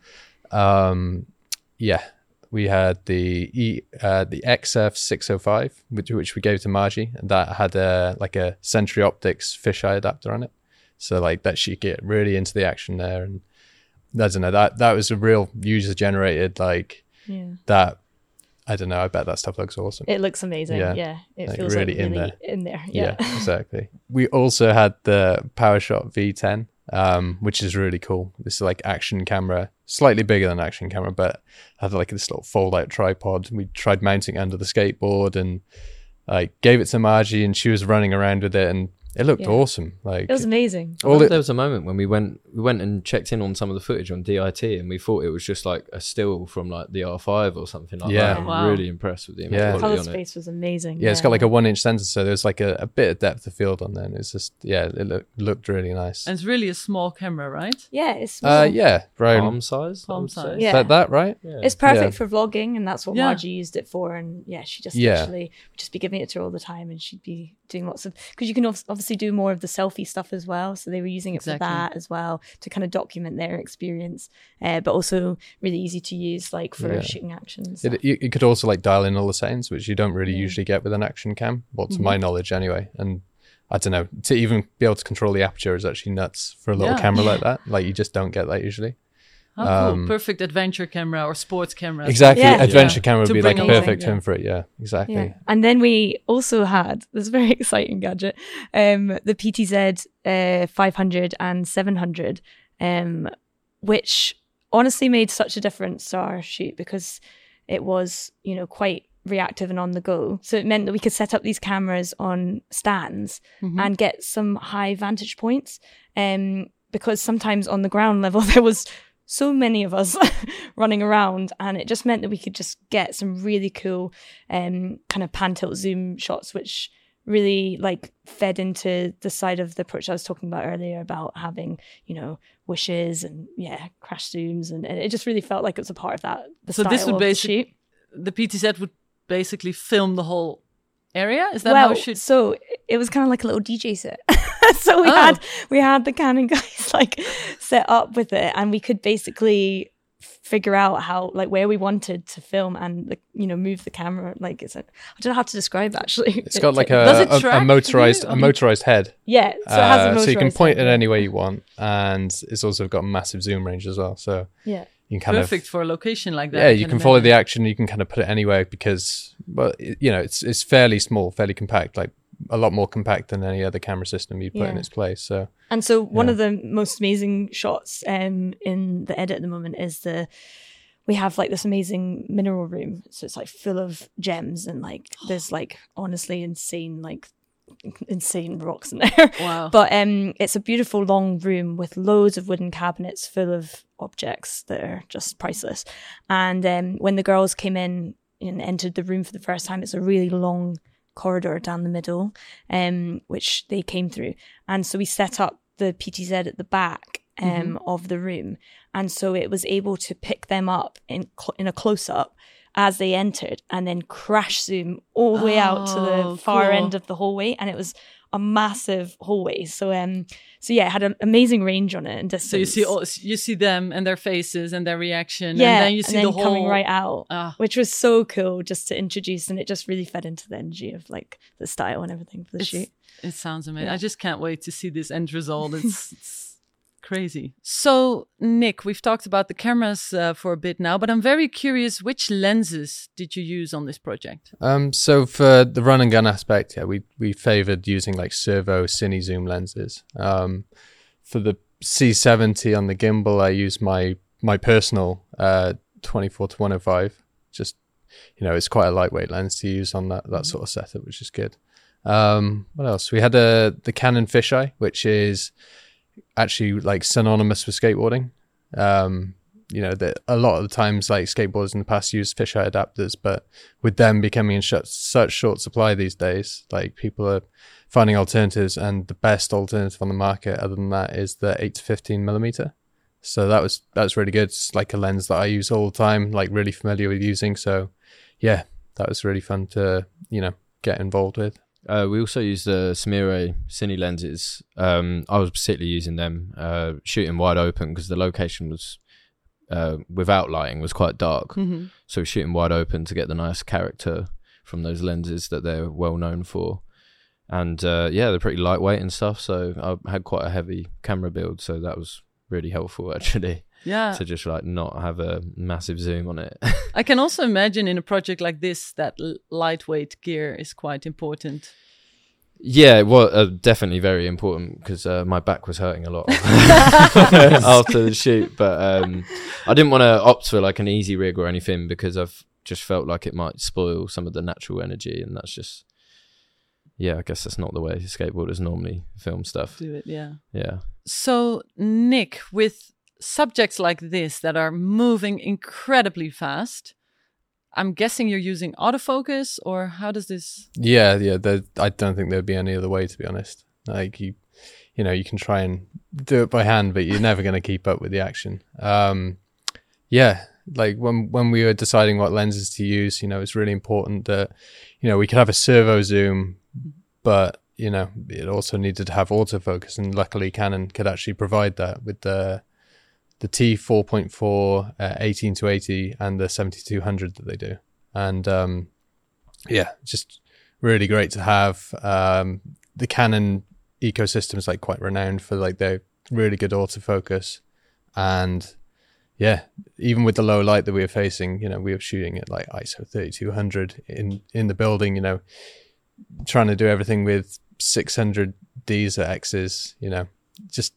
[SPEAKER 4] Yeah, we had the XF 605, which we gave to Margie, and that had a Century Optics fisheye adapter on it, so like that she could get really into the action there. And I don't know, that was a real user generated that. I don't know. I bet that stuff looks awesome.
[SPEAKER 1] It looks amazing.
[SPEAKER 4] Yeah.
[SPEAKER 1] Yeah. It
[SPEAKER 4] Like
[SPEAKER 1] feels
[SPEAKER 4] really
[SPEAKER 1] like
[SPEAKER 4] in
[SPEAKER 1] really
[SPEAKER 4] there.
[SPEAKER 1] in there.
[SPEAKER 4] Yeah,
[SPEAKER 1] Yeah.
[SPEAKER 4] exactly. We also had the PowerShot V10, which is really cool. This is like action camera, slightly bigger than action camera, but had like this little fold out tripod. We tried mounting it under the skateboard and like gave it to Margie, and she was running around with it, and it looked
[SPEAKER 1] Yeah.
[SPEAKER 4] awesome. Like
[SPEAKER 1] It was amazing.
[SPEAKER 2] I remember there was a moment when we went and checked in on some of the footage on DIT, and we thought it was just like a still from like the R5 or something like
[SPEAKER 4] Yeah.
[SPEAKER 2] that. I'm
[SPEAKER 3] Wow.
[SPEAKER 2] really impressed with the image
[SPEAKER 4] Yeah.
[SPEAKER 1] Color
[SPEAKER 2] quality on it.
[SPEAKER 1] space was amazing.
[SPEAKER 4] yeah, it's got like a 1-inch sensor, so there's like a bit of depth of field on there. And it's just it looked really nice.
[SPEAKER 3] And it's really a small camera, right?
[SPEAKER 1] Yeah, it's small.
[SPEAKER 4] Yeah, right.
[SPEAKER 2] Palm size. I
[SPEAKER 3] Palm
[SPEAKER 2] would say.
[SPEAKER 3] size.
[SPEAKER 1] Yeah.
[SPEAKER 4] Is that right?
[SPEAKER 2] Yeah.
[SPEAKER 1] It's perfect
[SPEAKER 4] Yeah.
[SPEAKER 1] for vlogging, and that's what
[SPEAKER 3] Yeah.
[SPEAKER 1] Margie used it for. And yeah, she just
[SPEAKER 4] Yeah.
[SPEAKER 1] literally would just be giving it to her all the time, and she'd be doing lots of, because you can obviously obviously do more of the selfie stuff as well. So they were using it for that as well to kind of document their experience, but also really easy to use like for shooting actions.
[SPEAKER 4] You could also like dial in all the settings, which you don't really usually get with an action cam, well, to my knowledge anyway. And I don't know, to even be able to control the aperture is actually nuts for a little camera like that. Like you just don't get that usually.
[SPEAKER 3] Cool. Perfect adventure camera or sports camera.
[SPEAKER 4] Exactly. Adventure camera would be like a perfect term for it. Yeah, exactly.
[SPEAKER 1] Yeah. And then we also had this very exciting gadget, the PTZ 500 and 700, which honestly made such a difference to our shoot because it was, you know, quite reactive and on the go. So it meant that we could set up these cameras on stands and get some high vantage points. Because sometimes on the ground level, there was so many of us running around, and it just meant that we could just get some really cool kind of pan tilt zoom shots, which really like fed into the side of the approach I was talking about earlier about having, you know, wishes and crash zooms, and it just really felt like it was a part of that. So this would basically,
[SPEAKER 3] the PTZ would basically film the whole area. Is that how it should?
[SPEAKER 1] So it was kind of like a little DJ set. So we had the Canon guys like set up with it, and we could basically figure out how, like, where we wanted to film and, you know, move the camera. Like, I don't know how to describe it, actually.
[SPEAKER 4] It's got like a motorized head.
[SPEAKER 1] Yeah, so it has a motorized
[SPEAKER 4] so you can point
[SPEAKER 1] head,
[SPEAKER 4] it any way you want, and it's also got massive zoom range as well. So
[SPEAKER 1] yeah,
[SPEAKER 4] you can
[SPEAKER 3] perfect for a location like that.
[SPEAKER 4] Yeah, you can follow the action. You can kind of put it anywhere because, well, you know, it's fairly small, fairly compact, like a lot more compact than any other camera system you put in its place. So
[SPEAKER 1] one of the most amazing shots in the edit at the moment is we have like this amazing mineral room. So it's like full of gems, and like there's like honestly insane rocks in there.
[SPEAKER 3] Wow.
[SPEAKER 1] But it's a beautiful long room with loads of wooden cabinets full of objects that are just priceless. And when the girls came in and entered the room for the first time, it's a really long corridor down the middle, which they came through. And so we set up the PTZ at the back of the room. And so it was able to pick them up in a close-up as they entered, and then crash zoom all the way out to the far end of the hallway. And it was a massive hallway. So it had an amazing range on it and distance.
[SPEAKER 3] So you see them and their faces and their reaction, and then you see the whole
[SPEAKER 1] coming right out, which was so cool just to introduce, and it just really fed into the energy of like the style and everything for the shoot.
[SPEAKER 3] It sounds amazing. I just can't wait to see this end result. It's crazy. So Nick, we've talked about the cameras for a bit now, but I'm very curious, which lenses did you use on this project?
[SPEAKER 4] So for the run and gun aspect, we favored using like servo cine zoom lenses. For the C70 on the gimbal, I used my personal 24-105. Just, you know, it's quite a lightweight lens to use on that sort of setup, which is good. What else? We had the Canon fisheye, which is actually like synonymous with skateboarding. You know, that a lot of the times like skateboarders in the past used fisheye adapters, but with them becoming in such short supply these days, like people are finding alternatives, and the best alternative on the market other than that is the 8-15mm. So that's really good. It's like a lens that I use all the time, like really familiar with using. So yeah, that was really fun to, you know, get involved with.
[SPEAKER 2] We also used the Smire cine lenses. I was particularly using them shooting wide open because the location was without lighting was quite dark. Mm-hmm. So shooting wide open to get the nice character from those lenses that they're well known for. And they're pretty lightweight and stuff. So I had quite a heavy camera build. So that was really helpful actually.
[SPEAKER 3] Yeah.
[SPEAKER 2] To just like not have a massive zoom on it.
[SPEAKER 3] I can also imagine in a project like this that lightweight gear is quite important.
[SPEAKER 2] Yeah, well, definitely very important because my back was hurting a lot after the shoot. But I didn't want to opt for like an easy rig or anything because I've just felt like it might spoil some of the natural energy, and that's just, I guess that's not the way skateboarders normally film stuff.
[SPEAKER 3] Do it, yeah.
[SPEAKER 2] Yeah.
[SPEAKER 3] So, Nick, with subjects like this that are moving incredibly fast, I'm guessing you're using autofocus, or how does this?
[SPEAKER 4] Yeah. I don't think there'd be any other way, to be honest. Like you know, you can try and do it by hand, but you're never going to keep up with the action. Like when we were deciding what lenses to use, you know, it's really important that, you know, we could have a servo zoom, but you know, it also needed to have autofocus, and luckily Canon could actually provide that with the T4.4 18 to 80 and the 7200 that they do. And just really great to have. The Canon ecosystem is like quite renowned for like their really good autofocus, and yeah, even with the low light that we were facing, you know, we were shooting at like ISO 3200 in the building, you know, trying to do everything with 600 Ds at X's, you know, just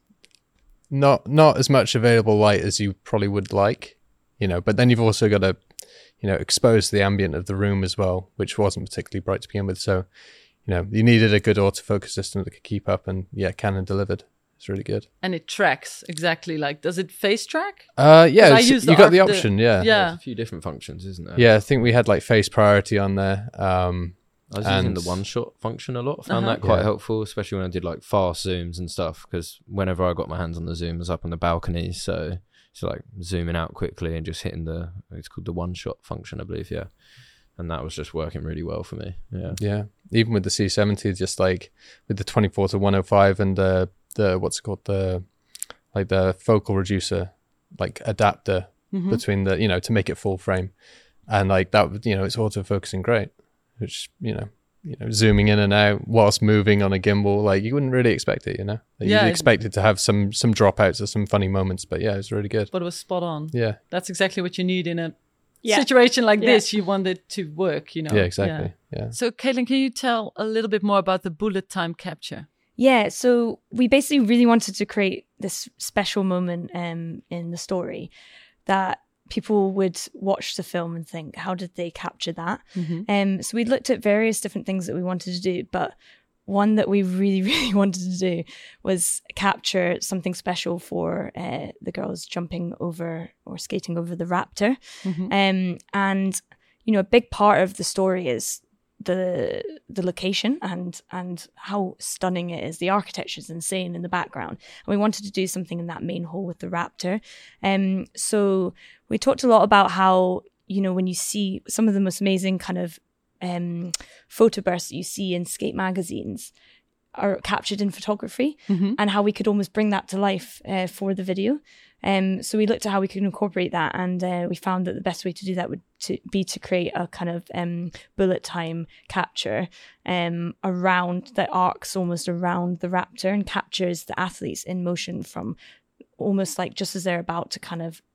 [SPEAKER 4] not as much available light as you probably would like, you know, but then you've also got to, you know, expose the ambient of the room as well, which wasn't particularly bright to begin with. So, you know, you needed a good autofocus system that could keep up, and yeah, Canon delivered. It's really good.
[SPEAKER 3] And it tracks exactly, like, does it face track?
[SPEAKER 4] Yeah,
[SPEAKER 3] you
[SPEAKER 4] got the option, yeah.
[SPEAKER 3] Yeah.
[SPEAKER 2] A few different functions, isn't there?
[SPEAKER 4] Yeah, I think we had like face priority on there.
[SPEAKER 2] I was using the one-shot function a lot. I found that quite helpful, especially when I did like fast zooms and stuff, because whenever I got my hands on the zoom, I was up on the balcony, so like zooming out quickly and just hitting it's called the one-shot function, I believe, yeah. And that was just working really well for me, yeah.
[SPEAKER 4] Yeah, even with the C70, just like with the 24 to 105 and the what's it called, the focal reducer, like adapter between the, you know, to make it full frame, and like that, you know, it's autofocusing great, which, you know, zooming in and out whilst moving on a gimbal, like you wouldn't really expect it, you know. You'd expect it to have some dropouts or some funny moments, but yeah, it was really good.
[SPEAKER 3] But it was spot on.
[SPEAKER 4] Yeah,
[SPEAKER 3] that's exactly what you need in a situation like this. You want it to work, you know.
[SPEAKER 4] Yeah, exactly. Yeah.
[SPEAKER 3] So Caitlin, can you tell a little bit more about the bullet time capture?
[SPEAKER 1] Yeah, so we basically really wanted to create this special moment in the story that people would watch the film and think, how did they capture that? So we looked at various different things that we wanted to do, but one that we really, really wanted to do was capture something special for the girls jumping over or skating over the Raptor. And, you know, a big part of the story is the location and how stunning it is. The architecture is insane in the background, and we wanted to do something in that main hall with the Raptor. So we talked a lot about how, you know, when you see some of the most amazing kind of photo bursts that you see in skate magazines are captured in photography, and how we could almost bring that to life for the video. So we looked at how we could incorporate that, and we found that the best way to do that would be to create a kind of bullet time capture around that arcs almost around the Raptor and captures the athletes in motion from almost like just as they're about to kind of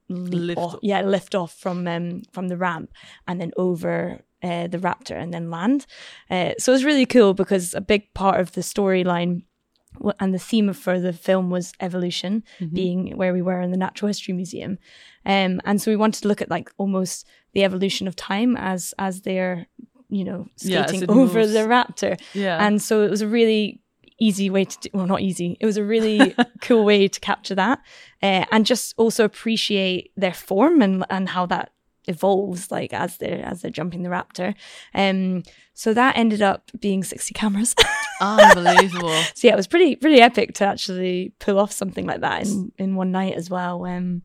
[SPEAKER 1] lift off from the ramp and then over the Raptor and then land. So it was really cool because a big part of the storyline and the theme for the film was evolution, being where we were in the Natural History Museum. And so we wanted to look at like almost the evolution of time as they're, you know, skating over moves. The Raptor. Yeah. And so it was a really easy way to not easy. It was a really cool way to capture that and just also appreciate their form and how that evolves like as they're jumping the Raptor. So that ended up being 60 cameras.
[SPEAKER 3] Unbelievable.
[SPEAKER 1] So yeah, it was pretty epic to actually pull off something like that in one night as well. And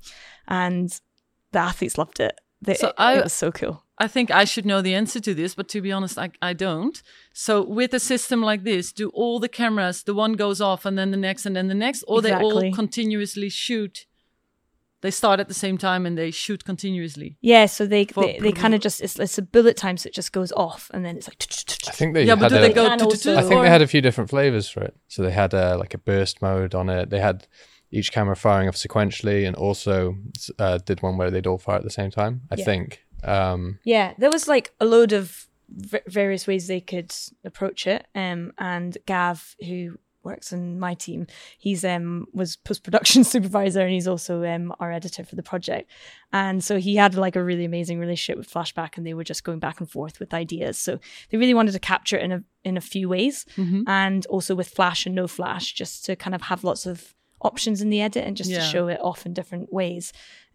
[SPEAKER 1] the athletes loved it. It was so cool.
[SPEAKER 3] I think I should know the answer to this, but to be honest, I don't. So with a system like this, do all the cameras, the one goes off and then the next and then the next, or they all continuously shoot? They start at the same time and they shoot continuously.
[SPEAKER 1] Yeah, so they kind of just, it's a bullet time, so it just goes off and then it's like...
[SPEAKER 4] I think they had they had a few different flavors for it. So they had like a burst mode on it. They had each camera firing off sequentially, and also did one where they'd all fire at the same time, I think.
[SPEAKER 1] Yeah, there was like a load of various ways they could approach it. And Gav, who works in my team, he's was post-production supervisor, and he's also our editor for the project, and so he had like a really amazing relationship with Flashback, and they were just going back and forth with ideas. So they really wanted to capture it in a few ways, and also with flash and no flash, just to kind of have lots of options in the edit and just to
[SPEAKER 3] Yeah.
[SPEAKER 1] show it off in different ways.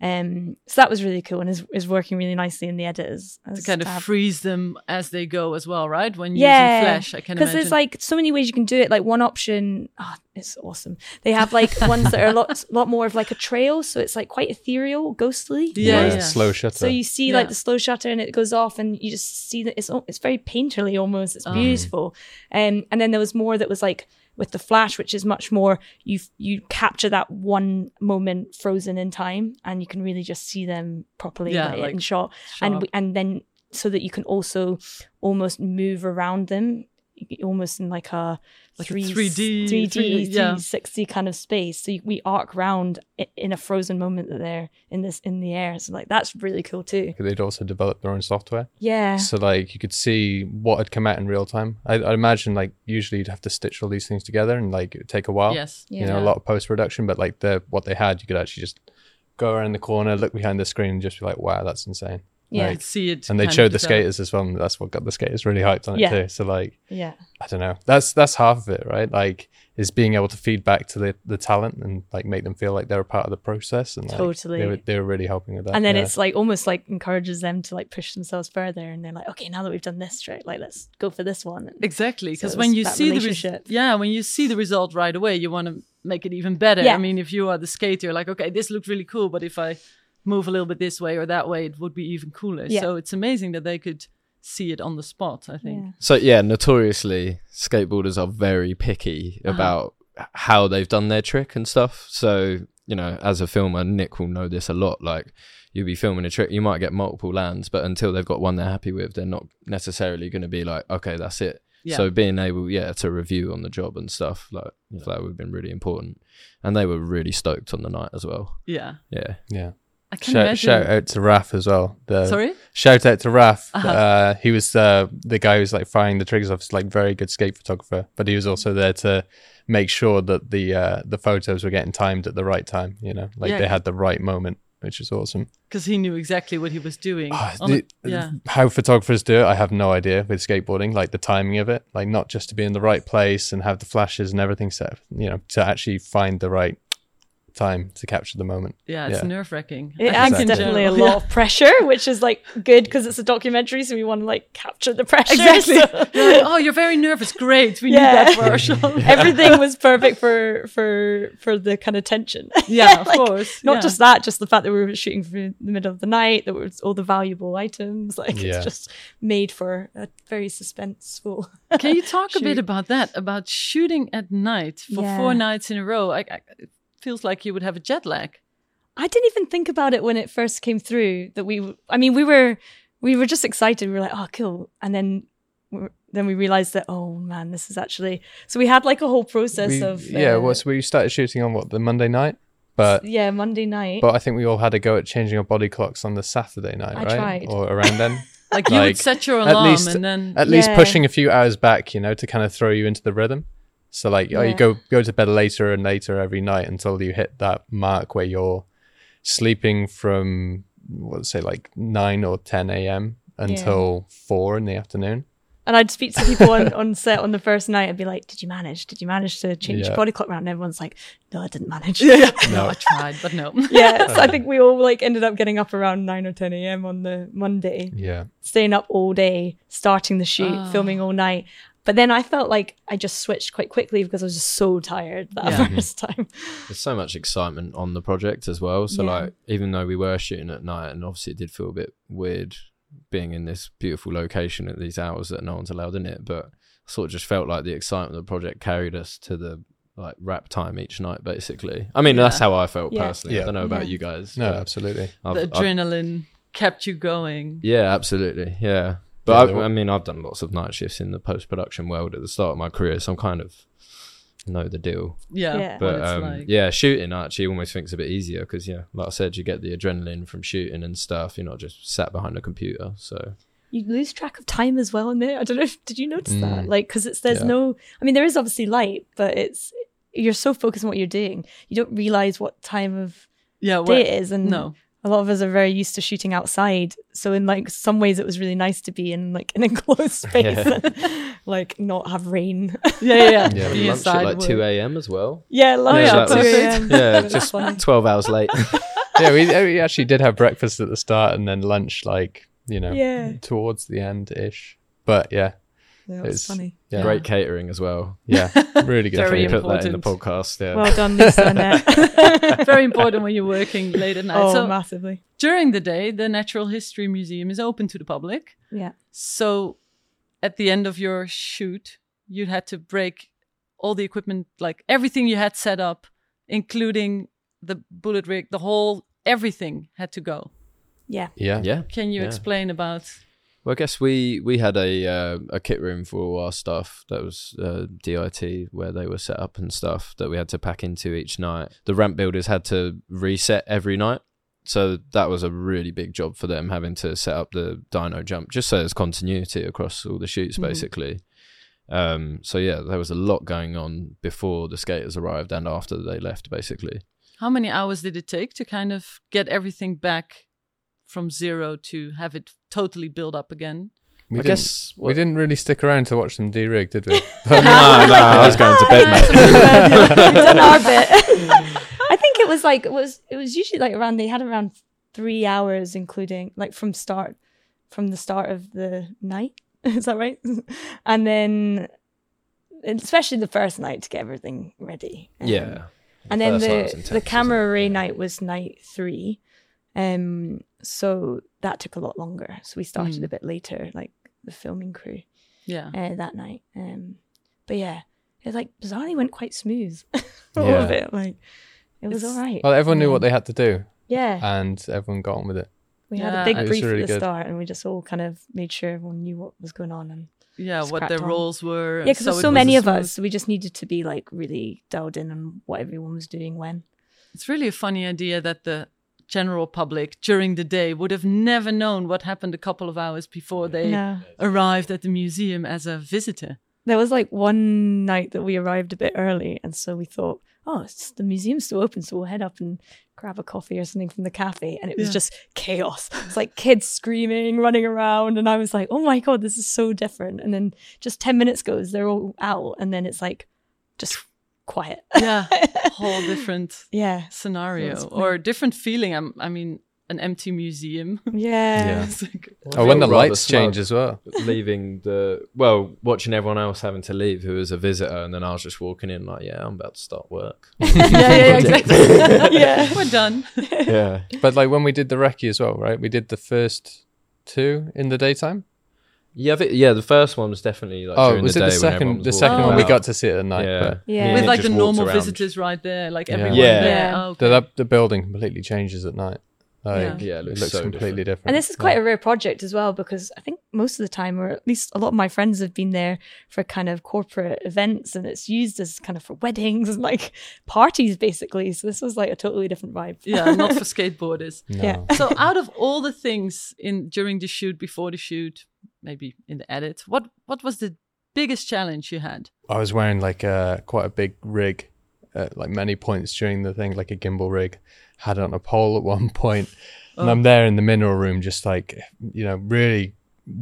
[SPEAKER 1] So that was really cool and is working really nicely in the edit as
[SPEAKER 3] To kind of
[SPEAKER 1] tab.
[SPEAKER 3] freeze them as they go as well, right? When
[SPEAKER 1] Yeah,
[SPEAKER 3] using Flash, I can
[SPEAKER 1] because
[SPEAKER 3] imagine.
[SPEAKER 1] there's like so many ways you can do it. Like one option, it's awesome. They have like ones that are a lot more of like a trail, so it's like quite ethereal, ghostly.
[SPEAKER 3] Yeah.
[SPEAKER 4] Slow shutter.
[SPEAKER 1] So you see
[SPEAKER 3] Yeah.
[SPEAKER 1] like the slow shutter and it goes off, and you just see that it's very painterly almost. It's beautiful. And then there was more that was like with the Flash, which is much more you capture that one moment frozen in time, and you can really just see them properly
[SPEAKER 3] Yeah,
[SPEAKER 1] in shot.
[SPEAKER 3] sharp.
[SPEAKER 1] And then so that you can also almost move around them, almost in like a
[SPEAKER 3] 3D,
[SPEAKER 1] 360 kind of space. So we arc round in a frozen moment that they're in the air. So like that's really cool too.
[SPEAKER 4] They'd also developed their own software.
[SPEAKER 1] Yeah.
[SPEAKER 4] So like you could see what had come out in real time. I imagine like usually you'd have to stitch all these things together and like it would take a while.
[SPEAKER 3] Yes.
[SPEAKER 1] Yeah.
[SPEAKER 4] You know, a lot of post production, but like what they had, you could actually just go around the corner, look behind the screen, and just be like, "Wow, that's insane!"
[SPEAKER 1] Yeah.
[SPEAKER 4] Like,
[SPEAKER 3] See it.
[SPEAKER 4] and they
[SPEAKER 3] kind of
[SPEAKER 4] showed the
[SPEAKER 3] develop.
[SPEAKER 4] skaters as well. And that's what got the skaters really hyped on it
[SPEAKER 1] Yeah.
[SPEAKER 4] too. So like,
[SPEAKER 1] Yeah.
[SPEAKER 4] I don't know. That's half of it, right? Like, is being able to feed back to the talent and like make them feel like they're a part of the process. And like,
[SPEAKER 1] Totally.
[SPEAKER 4] they were really helping with that.
[SPEAKER 1] And then
[SPEAKER 4] yeah.
[SPEAKER 1] it's like almost like encourages them to like push themselves further, and they're like, okay, now that we've done this trick, like let's go for this one. And
[SPEAKER 3] Exactly,
[SPEAKER 1] So
[SPEAKER 3] because
[SPEAKER 1] it's
[SPEAKER 3] when you
[SPEAKER 1] that
[SPEAKER 3] see
[SPEAKER 1] relationship.
[SPEAKER 3] when you see the result right away, you want to make it even better.
[SPEAKER 1] Yeah.
[SPEAKER 3] I mean, if you are the skater, you're like, okay, this looks really cool, but if I move a little bit this way or that way, it would be even cooler.
[SPEAKER 1] Yeah.
[SPEAKER 3] So it's amazing that they could see it on the spot, I think.
[SPEAKER 1] Yeah.
[SPEAKER 2] So yeah, notoriously, skateboarders are very picky about how they've done their trick and stuff. So, you know, as a filmer, Nick will know this a lot. Like, you'll be filming a trick, you might get multiple lands, but until they've got one they're happy with, they're not necessarily going to be like, okay, that's it.
[SPEAKER 3] Yeah.
[SPEAKER 2] So being able, to review on the job and stuff, like, that would have been really important. And they were really stoked on the night as well.
[SPEAKER 3] Yeah.
[SPEAKER 2] Yeah.
[SPEAKER 4] yeah.
[SPEAKER 3] I can imagine.
[SPEAKER 4] Shout out to Raf as well.
[SPEAKER 3] Sorry?
[SPEAKER 4] Shout out to Raf.
[SPEAKER 3] Uh-huh.
[SPEAKER 4] He was the guy who's like firing the triggers off. He's like very good skate photographer, but he was also there to make sure that the photos were getting timed at the right time. You know, like
[SPEAKER 3] Yeah.
[SPEAKER 4] they had the right moment, which is awesome.
[SPEAKER 3] Because he knew exactly what he was doing. Yeah.
[SPEAKER 4] How photographers do it, I have no idea with skateboarding. Like the timing of it, like not just to be in the right place and have the flashes and everything set. You know, to actually find the right time to capture the moment.
[SPEAKER 3] Yeah, it's nerve-wracking.
[SPEAKER 1] It
[SPEAKER 3] I
[SPEAKER 1] adds
[SPEAKER 3] think in
[SPEAKER 1] definitely a
[SPEAKER 3] general.
[SPEAKER 1] lot of pressure, which is like good because it's a documentary, so we want to like capture the pressure.
[SPEAKER 3] Exactly.
[SPEAKER 1] So
[SPEAKER 3] You're like, oh, you're very nervous. Great. We need
[SPEAKER 1] Yeah.
[SPEAKER 3] that for our show.
[SPEAKER 1] everything was perfect for the kind of tension.
[SPEAKER 3] Yeah, of
[SPEAKER 1] Like,
[SPEAKER 3] course.
[SPEAKER 1] Not
[SPEAKER 3] Yeah.
[SPEAKER 1] just that, just the fact that we were shooting for the middle of the night, that was all the valuable items. Like
[SPEAKER 4] Yeah.
[SPEAKER 1] it's just made for a very suspenseful.
[SPEAKER 3] Can you talk a
[SPEAKER 1] Shoot.
[SPEAKER 3] bit about that? About shooting at night for
[SPEAKER 1] Yeah.
[SPEAKER 3] 4 nights in a row? It feels like you would have a jet lag.
[SPEAKER 1] I didn't even think about it when it first came through that we were just excited. We were like, oh, cool. And then we realized that, oh man, this is actually, so we had like a whole process of,
[SPEAKER 4] So we started shooting on the Monday night, but
[SPEAKER 1] Monday night.
[SPEAKER 4] I think we all had a go at changing our body clocks on the Saturday night,
[SPEAKER 1] I
[SPEAKER 4] right?
[SPEAKER 1] tried.
[SPEAKER 4] Or around then.
[SPEAKER 3] Like you would
[SPEAKER 4] Like,
[SPEAKER 3] set your
[SPEAKER 4] at
[SPEAKER 3] alarm
[SPEAKER 4] least-
[SPEAKER 3] and then
[SPEAKER 4] At least
[SPEAKER 1] Yeah.
[SPEAKER 4] pushing a few hours back, you know, to kind of throw you into the rhythm. So like, you
[SPEAKER 1] Yeah.
[SPEAKER 4] go to bed later and later every night until you hit that mark where you're sleeping from, like 9 or 10 a.m. until 4 in the afternoon.
[SPEAKER 1] And I'd speak to people on set on the first night and be like, did you manage to change
[SPEAKER 4] Yeah.
[SPEAKER 1] your body clock around? And everyone's like, no, I didn't manage.
[SPEAKER 3] no, I tried, but no.
[SPEAKER 1] Yeah, so I think we all like ended up getting up around 9 or 10 a.m. on the Monday,
[SPEAKER 4] Yeah.
[SPEAKER 1] staying up all day, starting the shoot, filming all night. But then I felt like I just switched quite quickly because I was just so tired that
[SPEAKER 3] Yeah.
[SPEAKER 1] first time.
[SPEAKER 2] There's so much excitement on the project as well. So
[SPEAKER 1] Yeah.
[SPEAKER 2] like, even though we were shooting at night, and obviously it did feel a bit weird being in this beautiful location at these hours that no one's allowed in it, but I sort of just felt like the excitement of the project carried us to the like wrap time each night, basically. I mean, that's how I felt
[SPEAKER 1] Yeah.
[SPEAKER 2] personally. I
[SPEAKER 4] Yeah.
[SPEAKER 2] don't know about
[SPEAKER 1] Yeah.
[SPEAKER 2] you guys.
[SPEAKER 4] No,
[SPEAKER 2] but
[SPEAKER 4] absolutely.
[SPEAKER 3] The adrenaline kept you going.
[SPEAKER 2] Yeah, absolutely. Yeah. But
[SPEAKER 4] Yeah,
[SPEAKER 2] I mean, I've done lots of night shifts in the post-production world at the start of my career, so I'm kind of know the deal.
[SPEAKER 3] Yeah.
[SPEAKER 1] Yeah.
[SPEAKER 2] But
[SPEAKER 3] what it's like.
[SPEAKER 2] yeah, shooting I actually almost think it's a bit easier because, like I said, you get the adrenaline from shooting and stuff. You're not just sat behind a computer. So
[SPEAKER 1] You lose track of time as well in there. I don't know did you notice that?
[SPEAKER 4] Mm.
[SPEAKER 1] Like, because there's
[SPEAKER 4] Yeah.
[SPEAKER 1] no, I mean, there is obviously light, but you're so focused on what you're doing. You don't realize what time of
[SPEAKER 3] Yeah,
[SPEAKER 1] day it is. And
[SPEAKER 3] no.
[SPEAKER 1] a lot of us are very used to shooting outside. So in like some ways it was really nice to be in like an enclosed space and like not have rain.
[SPEAKER 3] Yeah.
[SPEAKER 2] Yeah,
[SPEAKER 3] Be
[SPEAKER 2] lunch
[SPEAKER 3] inside
[SPEAKER 2] at like
[SPEAKER 3] work.
[SPEAKER 2] 2 a.m. as well.
[SPEAKER 1] Yeah, lunch
[SPEAKER 3] yeah,
[SPEAKER 1] at 2
[SPEAKER 3] perfect.
[SPEAKER 1] a.m.
[SPEAKER 2] Yeah,
[SPEAKER 1] That's
[SPEAKER 2] just
[SPEAKER 1] funny.
[SPEAKER 2] 12 hours late.
[SPEAKER 4] Yeah, we actually did have breakfast at the start and then lunch, like, you know,
[SPEAKER 1] Yeah.
[SPEAKER 4] towards the end ish. But yeah,
[SPEAKER 1] Yeah, that was
[SPEAKER 4] It's-
[SPEAKER 1] funny.
[SPEAKER 4] yeah,
[SPEAKER 2] Great catering as well.
[SPEAKER 4] yeah, really good.
[SPEAKER 3] Very
[SPEAKER 4] food.
[SPEAKER 2] Put that in the
[SPEAKER 3] important.
[SPEAKER 2] podcast. Yeah.
[SPEAKER 1] Well done, Lisa. Annette.
[SPEAKER 3] Very important when you're working late at night.
[SPEAKER 1] Oh,
[SPEAKER 3] so
[SPEAKER 1] massively.
[SPEAKER 3] during the day, the Natural History Museum is open to the public.
[SPEAKER 1] Yeah.
[SPEAKER 3] So at the end of your shoot, you had to break all the equipment, like everything you had set up, including the bullet rig, the whole everything had to go.
[SPEAKER 1] Yeah.
[SPEAKER 4] Yeah,
[SPEAKER 2] yeah.
[SPEAKER 3] Can you
[SPEAKER 2] Yeah.
[SPEAKER 3] explain about?
[SPEAKER 2] Well, I guess we had a kit room for all our stuff that was DIT where they were set up and stuff that we had to pack into each night. The ramp builders had to reset every night, so that was a really big job for them, having to set up the dyno jump just so there's continuity across all the shoots basically. So yeah, there was a lot going on before the skaters arrived and after they left basically.
[SPEAKER 3] How many hours did it take to kind of get everything back from zero to have it totally build up again?
[SPEAKER 4] we
[SPEAKER 2] I
[SPEAKER 4] didn't,
[SPEAKER 2] guess
[SPEAKER 4] we didn't really stick around to watch them de-rig, did we?
[SPEAKER 2] no, I was going to bed, mate.
[SPEAKER 1] We've done our bit. I think it was usually like around, they had around 3 hours, including like from the start of the night. Is that right? And then especially the first night to get everything ready.
[SPEAKER 2] Yeah.
[SPEAKER 1] And then
[SPEAKER 2] first night was
[SPEAKER 1] the
[SPEAKER 2] intense,
[SPEAKER 1] camera
[SPEAKER 2] wasn't it?
[SPEAKER 1] array night was night 3. So that took a lot longer. So we started a bit later, like the filming crew
[SPEAKER 3] Yeah.
[SPEAKER 1] that night. But yeah, it like bizarrely went quite smooth. All of it, like it was all right.
[SPEAKER 4] Well, everyone knew what they had to do,
[SPEAKER 1] Yeah,
[SPEAKER 4] and everyone got on with it.
[SPEAKER 1] we had
[SPEAKER 3] Yeah,
[SPEAKER 1] a big
[SPEAKER 3] it
[SPEAKER 4] was
[SPEAKER 1] brief
[SPEAKER 4] really
[SPEAKER 1] at the
[SPEAKER 4] good.
[SPEAKER 1] start, and we just all kind of made sure everyone knew what was going on. And
[SPEAKER 3] Yeah,
[SPEAKER 1] Just
[SPEAKER 3] what
[SPEAKER 1] cracked
[SPEAKER 3] their
[SPEAKER 1] on.
[SPEAKER 3] roles were.
[SPEAKER 1] yeah, because there's
[SPEAKER 3] it
[SPEAKER 1] so
[SPEAKER 3] was
[SPEAKER 1] many
[SPEAKER 3] a
[SPEAKER 1] of
[SPEAKER 3] smooth-
[SPEAKER 1] us, so we just needed to be like really dialed in on what everyone was doing when.
[SPEAKER 3] It's really a funny idea that the general public during the day would have never known what happened a couple of hours before they
[SPEAKER 1] No.
[SPEAKER 3] arrived at the museum as a visitor.
[SPEAKER 1] There was like one night that we arrived a bit early, and so we thought, oh, the museum's still open, so we'll head up and grab a coffee or something from the cafe. And it was
[SPEAKER 3] Yeah.
[SPEAKER 1] just chaos. It's like kids screaming, running around, and I was like, oh my god, this is so different. And then just 10 minutes goes, they're all out, and then it's like just quiet.
[SPEAKER 3] Yeah, whole different
[SPEAKER 1] Yeah,
[SPEAKER 3] scenario
[SPEAKER 1] That's
[SPEAKER 3] or different feeling. I mean, an empty museum.
[SPEAKER 1] yeah.
[SPEAKER 3] It's like,
[SPEAKER 4] Oh, when the
[SPEAKER 2] Rather
[SPEAKER 4] lights
[SPEAKER 2] smug.
[SPEAKER 4] change as well.
[SPEAKER 2] Leaving watching everyone else having to leave who was a visitor, and then I was just walking in like, yeah, I'm about to start work.
[SPEAKER 3] yeah, exactly.
[SPEAKER 1] Yeah.
[SPEAKER 3] We're done.
[SPEAKER 2] Yeah.
[SPEAKER 4] But like when we did the recce as well, right? We did the first 2 in the daytime.
[SPEAKER 2] Yeah, the first one was definitely like
[SPEAKER 4] Oh,
[SPEAKER 2] during
[SPEAKER 4] was
[SPEAKER 2] the
[SPEAKER 4] it
[SPEAKER 2] day
[SPEAKER 4] the
[SPEAKER 2] when everyone
[SPEAKER 4] second?
[SPEAKER 2] was
[SPEAKER 4] The second
[SPEAKER 2] walking
[SPEAKER 4] one we
[SPEAKER 2] about.
[SPEAKER 4] got to see it at night.
[SPEAKER 2] Yeah.
[SPEAKER 4] But
[SPEAKER 1] Yeah.
[SPEAKER 2] Me
[SPEAKER 3] With
[SPEAKER 2] and
[SPEAKER 3] like
[SPEAKER 2] Nick
[SPEAKER 3] the
[SPEAKER 2] just
[SPEAKER 3] normal
[SPEAKER 2] walked around.
[SPEAKER 3] visitors right there, like
[SPEAKER 4] Yeah.
[SPEAKER 3] everyone
[SPEAKER 2] Yeah.
[SPEAKER 3] there.
[SPEAKER 1] Yeah.
[SPEAKER 3] Oh, okay.
[SPEAKER 4] the building completely changes at night. Like,
[SPEAKER 3] Yeah.
[SPEAKER 2] Yeah,
[SPEAKER 4] it looks
[SPEAKER 2] so
[SPEAKER 4] completely different.
[SPEAKER 1] And this is quite a rare project as well, because I think most of the time, or at least a lot of my friends have been there for kind of corporate events, and it's used as kind of for weddings and like parties basically. So this was like a totally different vibe.
[SPEAKER 3] Yeah, not for skateboarders.
[SPEAKER 4] No.
[SPEAKER 1] Yeah.
[SPEAKER 3] So out of all the things during the shoot, before the shoot, maybe in the edit, what was the biggest challenge you had?
[SPEAKER 4] I was wearing like quite a big rig at like many points during the thing, like a gimbal rig. Had it on a pole at one point, and I'm there in the mineral room, just like, you know, really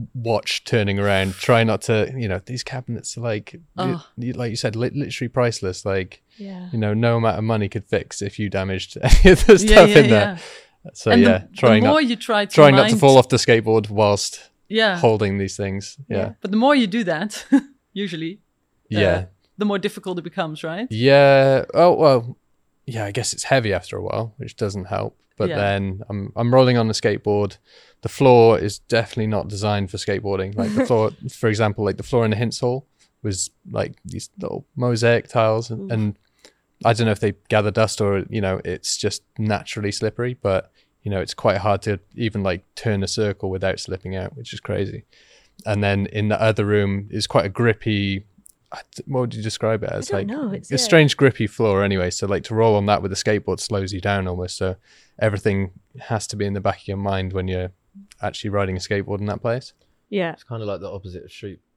[SPEAKER 4] turning around, try not to, you know, these cabinets are like, like you said, literally priceless. Like,
[SPEAKER 1] Yeah.
[SPEAKER 4] you know, no amount of money could fix if you damaged any of the stuff in there. So
[SPEAKER 3] And
[SPEAKER 4] yeah,
[SPEAKER 3] the
[SPEAKER 4] trying
[SPEAKER 3] more
[SPEAKER 4] not,
[SPEAKER 3] you try to
[SPEAKER 4] trying not to
[SPEAKER 3] mind-
[SPEAKER 4] fall off the skateboard whilst
[SPEAKER 3] Yeah.
[SPEAKER 4] holding these things. Yeah.
[SPEAKER 3] But the more you do that, usually,
[SPEAKER 4] Yeah.
[SPEAKER 3] the more difficult it becomes, right?
[SPEAKER 4] Yeah. Oh well. Yeah. I guess it's heavy after a while, which doesn't help. But
[SPEAKER 3] Yeah.
[SPEAKER 4] then I'm rolling on a skateboard. The floor is definitely not designed for skateboarding. Like the floor, for example, like the floor in the hints hall was like these little mosaic tiles, and I don't know if they gather dust or, you know, it's just naturally slippery. But, you know, it's quite hard to even like turn a circle without slipping out, which is crazy. And then in the other room is quite a grippy. What would you describe it as?
[SPEAKER 1] don't
[SPEAKER 4] Like
[SPEAKER 1] know, it's-
[SPEAKER 4] a
[SPEAKER 1] yeah.
[SPEAKER 4] strange grippy floor anyway. So like to roll on that with a skateboard slows you down almost. So everything has to be in the back of your mind when you're actually riding a skateboard in that place.
[SPEAKER 1] Yeah.
[SPEAKER 2] It's kind of like the opposite of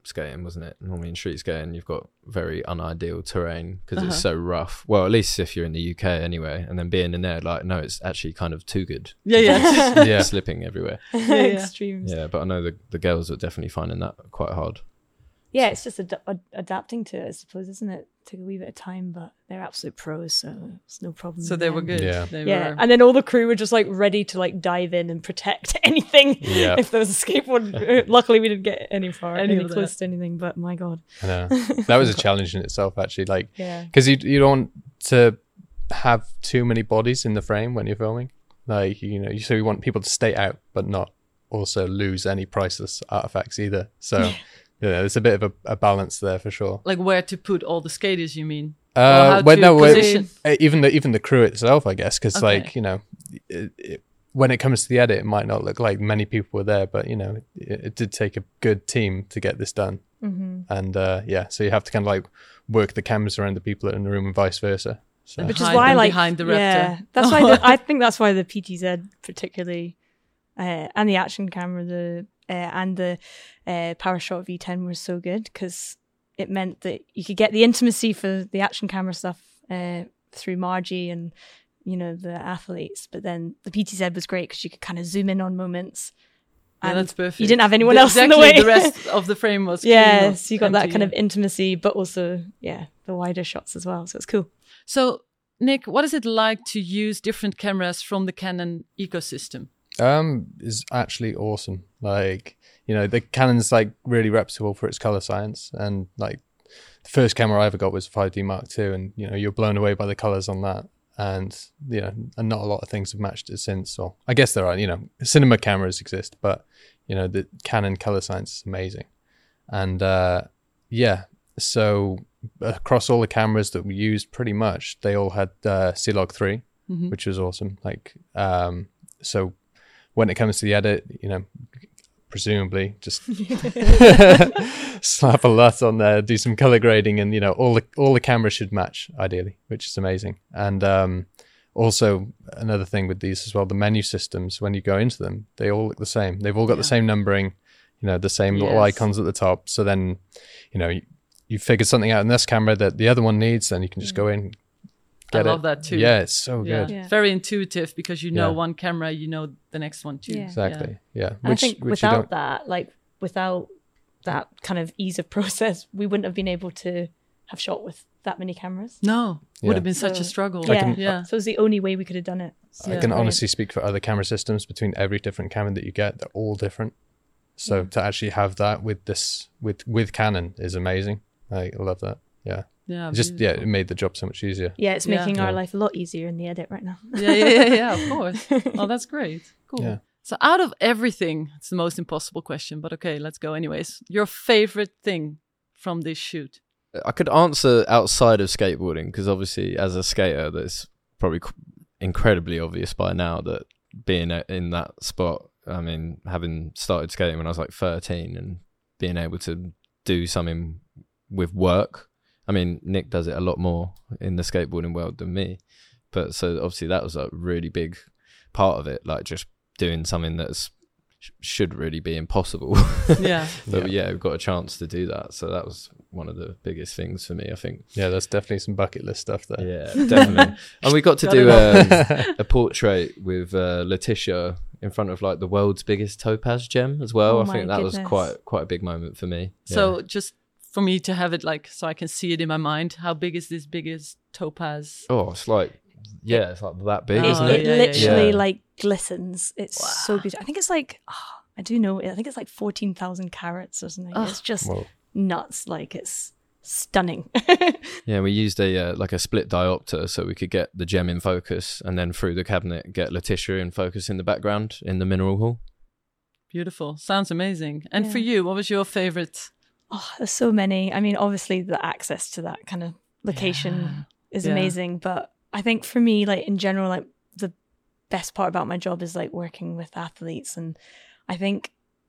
[SPEAKER 2] skating, wasn't it? Normally in street skating, you've got very unideal terrain because it's so rough. Well, at least if you're in the UK anyway, and then being in there, like, no, it's actually kind of too good.
[SPEAKER 3] Yeah.
[SPEAKER 2] Slipping everywhere.
[SPEAKER 1] Extremes.
[SPEAKER 2] Yeah, but I know the girls are definitely finding that quite hard.
[SPEAKER 1] Yeah, it's just adapting to it, I suppose, isn't it? Take a wee bit of time, but they're absolute pros, so it's no problem.
[SPEAKER 3] So they were good.
[SPEAKER 4] Yeah.
[SPEAKER 3] They
[SPEAKER 1] Yeah,
[SPEAKER 3] were.
[SPEAKER 1] and then all the crew were just like ready to like dive in and protect anything
[SPEAKER 4] Yeah.
[SPEAKER 1] if there was a skateboard. Luckily, we didn't get any
[SPEAKER 3] Any of
[SPEAKER 1] close to anything. But my god,
[SPEAKER 4] I know. That was a challenge in itself, actually. Like,
[SPEAKER 1] yeah,
[SPEAKER 4] because you don't want to have too many bodies in the frame when you're filming. Like, you know, so you want people to stay out, but not also lose any priceless artifacts either. So, yeah, there's a bit of a balance there for sure.
[SPEAKER 3] Like where to put all the skaters, you mean? Or how to position?
[SPEAKER 4] Even the crew itself, I guess, because
[SPEAKER 3] Okay.
[SPEAKER 4] like, you know, when it comes to the edit, it might not look like many people were there, but you know, it did take a good team to get this done. And so you have to kind of like work the cameras around the people in the room and vice versa. So.
[SPEAKER 1] which is
[SPEAKER 3] Hide
[SPEAKER 1] why
[SPEAKER 3] them
[SPEAKER 1] like
[SPEAKER 3] behind the
[SPEAKER 1] yeah,
[SPEAKER 3] Raptor.
[SPEAKER 1] that's why I think that's why the PTZ particularly and the action camera and the PowerShot V10 were so good because it meant that you could get the intimacy for the action camera stuff through Margie and you know the athletes, but then the PTZ was great because you could kind of zoom in on moments.
[SPEAKER 3] Yeah,
[SPEAKER 1] And
[SPEAKER 3] that's perfect.
[SPEAKER 1] you didn't have anyone else in the way.
[SPEAKER 3] The rest of the frame was
[SPEAKER 1] Yeah, so you got that
[SPEAKER 3] empty,
[SPEAKER 1] kind
[SPEAKER 3] yeah.
[SPEAKER 1] of intimacy, but also the wider shots as well. So it's cool.
[SPEAKER 3] So, Nick, what is it like to use different cameras from the Canon ecosystem?
[SPEAKER 4] Is actually awesome. Like, you know, the Canon's like really reputable for its color science, and like the first camera I ever got was 5D Mark II, and you know, you're blown away by the colors on that. And you know, and not a lot of things have matched it since. Or I guess there are, you know, cinema cameras exist, but you know, the Canon color science is amazing. And so across all the cameras that we used, pretty much they all had C-Log 3, which was awesome. Like, so when it comes to the edit, you know, presumably just slap a LUT on there, do some color grading, and you know, all the cameras should match ideally, which is amazing. And also another thing with these as well, the menu systems, when you go into them, they all look the same. They've all got the same numbering, you know, the same little icons at the top. So then, you know, you figured something out in this camera that the other one needs, then you can just go in.
[SPEAKER 3] I love that too.
[SPEAKER 4] Yeah, it's so
[SPEAKER 3] Yeah.
[SPEAKER 4] good.
[SPEAKER 1] Yeah.
[SPEAKER 3] It's very intuitive because you know
[SPEAKER 4] Yeah.
[SPEAKER 3] one camera, you know the next one too.
[SPEAKER 1] Yeah.
[SPEAKER 4] Exactly. Yeah.
[SPEAKER 1] And I think
[SPEAKER 4] which you
[SPEAKER 1] without
[SPEAKER 4] don't.
[SPEAKER 1] without that kind of ease of process, we wouldn't have been able to have shot with that many cameras.
[SPEAKER 3] No, would
[SPEAKER 4] Yeah.
[SPEAKER 3] have been such a
[SPEAKER 1] So-
[SPEAKER 3] struggle.
[SPEAKER 1] Yeah. So it was the only way we could have done it. So
[SPEAKER 4] I
[SPEAKER 1] it's
[SPEAKER 4] can
[SPEAKER 1] brilliant.
[SPEAKER 4] honestly speak for other camera systems. Between every different camera that you get, they're all different. So to actually have that with this with Canon is amazing. I love that. Yeah.
[SPEAKER 3] Yeah,
[SPEAKER 4] It made the job so much easier.
[SPEAKER 1] Yeah, it's
[SPEAKER 3] Yeah.
[SPEAKER 1] making
[SPEAKER 4] Yeah.
[SPEAKER 1] our life a lot easier in the edit right now.
[SPEAKER 3] yeah, of course. Oh, that's great. Cool.
[SPEAKER 4] Yeah.
[SPEAKER 3] So out of everything, it's the most impossible question, but okay, let's go anyways. Your favorite thing from this shoot?
[SPEAKER 2] I could answer outside of skateboarding because obviously as a skater, that's probably incredibly obvious by now that being in that spot, I mean, having started skating when I was like 13 and being able to do something with work. I mean, Nick does it a lot more in the skateboarding world than me. But so obviously that was a really big part of it, like just doing something that's should really be impossible.
[SPEAKER 3] Yeah.
[SPEAKER 2] But yeah, we've got a chance to do that. So that was one of the biggest things for me, I think.
[SPEAKER 4] Yeah, there's definitely some bucket list stuff there.
[SPEAKER 2] Yeah, definitely. And we got to do a portrait with Letitia in front of like the world's biggest topaz gem as well.
[SPEAKER 1] Oh
[SPEAKER 2] I think
[SPEAKER 1] my
[SPEAKER 2] that was
[SPEAKER 1] goodness.
[SPEAKER 2] quite a big moment for me.
[SPEAKER 3] So just for me to have it like, so I can see it in my mind, how big is this biggest topaz?
[SPEAKER 2] it's like, it's like that big,
[SPEAKER 3] Oh,
[SPEAKER 2] isn't
[SPEAKER 1] It
[SPEAKER 2] it?
[SPEAKER 3] yeah,
[SPEAKER 1] literally
[SPEAKER 2] yeah.
[SPEAKER 1] like glistens. It's so beautiful. I think it's like, I do know, I think it's like 14,000 carats or something. It's just
[SPEAKER 4] Whoa.
[SPEAKER 1] nuts. Like it's stunning.
[SPEAKER 2] Yeah, we used a like a split diopter so we could get the gem in focus and then through the cabinet get Letitia in focus in the background in the mineral hall.
[SPEAKER 3] Beautiful. Sounds amazing. And
[SPEAKER 1] Yeah.
[SPEAKER 3] for you, what was your favorite?
[SPEAKER 1] Oh, there's so many. I mean, obviously the access to that kind of location is
[SPEAKER 3] Yeah.
[SPEAKER 1] amazing. But I think for me, like in general, like the best part about my job is like working with athletes. And I think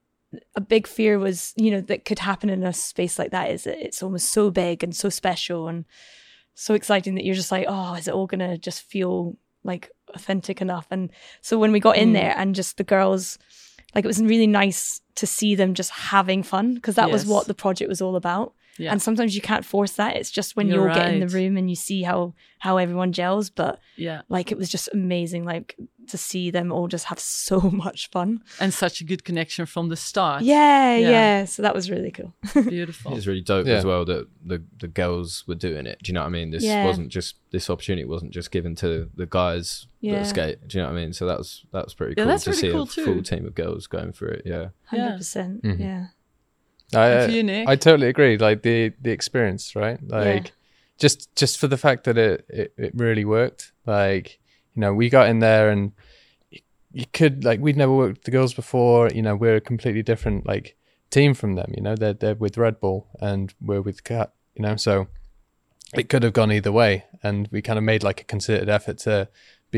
[SPEAKER 1] a big fear was, that could happen in a space like that is that it's almost so big and so special and so exciting that you're just like, oh, is it all going to just feel like authentic enough? And so when we got in there and just the girls, like it was really nice to see them just having fun, because that was
[SPEAKER 3] Yes.
[SPEAKER 1] what the project was all about.
[SPEAKER 3] Yeah.
[SPEAKER 1] And sometimes you can't force that. It's just when you
[SPEAKER 3] You're
[SPEAKER 1] all get in the
[SPEAKER 3] right.
[SPEAKER 1] room and you see how everyone gels. But
[SPEAKER 3] Yeah.
[SPEAKER 1] like it was just amazing, like to see them all just have so much fun.
[SPEAKER 3] And such a good connection from the start.
[SPEAKER 1] Yeah. So that was really cool.
[SPEAKER 3] Beautiful.
[SPEAKER 2] It's really dope
[SPEAKER 4] Yeah.
[SPEAKER 2] as well that the girls were doing it. Do you know what I mean? This
[SPEAKER 1] Yeah.
[SPEAKER 2] wasn't just, this opportunity wasn't just given to the guys
[SPEAKER 1] Yeah.
[SPEAKER 2] that skate. Do you know what I mean? So that was pretty
[SPEAKER 3] Yeah,
[SPEAKER 2] cool
[SPEAKER 3] that's
[SPEAKER 2] to
[SPEAKER 3] really
[SPEAKER 2] see
[SPEAKER 3] cool
[SPEAKER 2] a
[SPEAKER 3] too.
[SPEAKER 2] full team of girls going through it. Yeah.
[SPEAKER 1] 100%.
[SPEAKER 4] Mhm.
[SPEAKER 1] Yeah.
[SPEAKER 3] And for you, Nick?
[SPEAKER 4] I totally agree. Like the experience, right? Like just for the fact that it really worked. Like, you know, we got in there and you could, like, we'd never worked with the girls before. You know, we're a completely different like team from them. You know, they're with Red Bull and we're with Cat. You know, so it could have gone either way. And we kind of made like a concerted effort to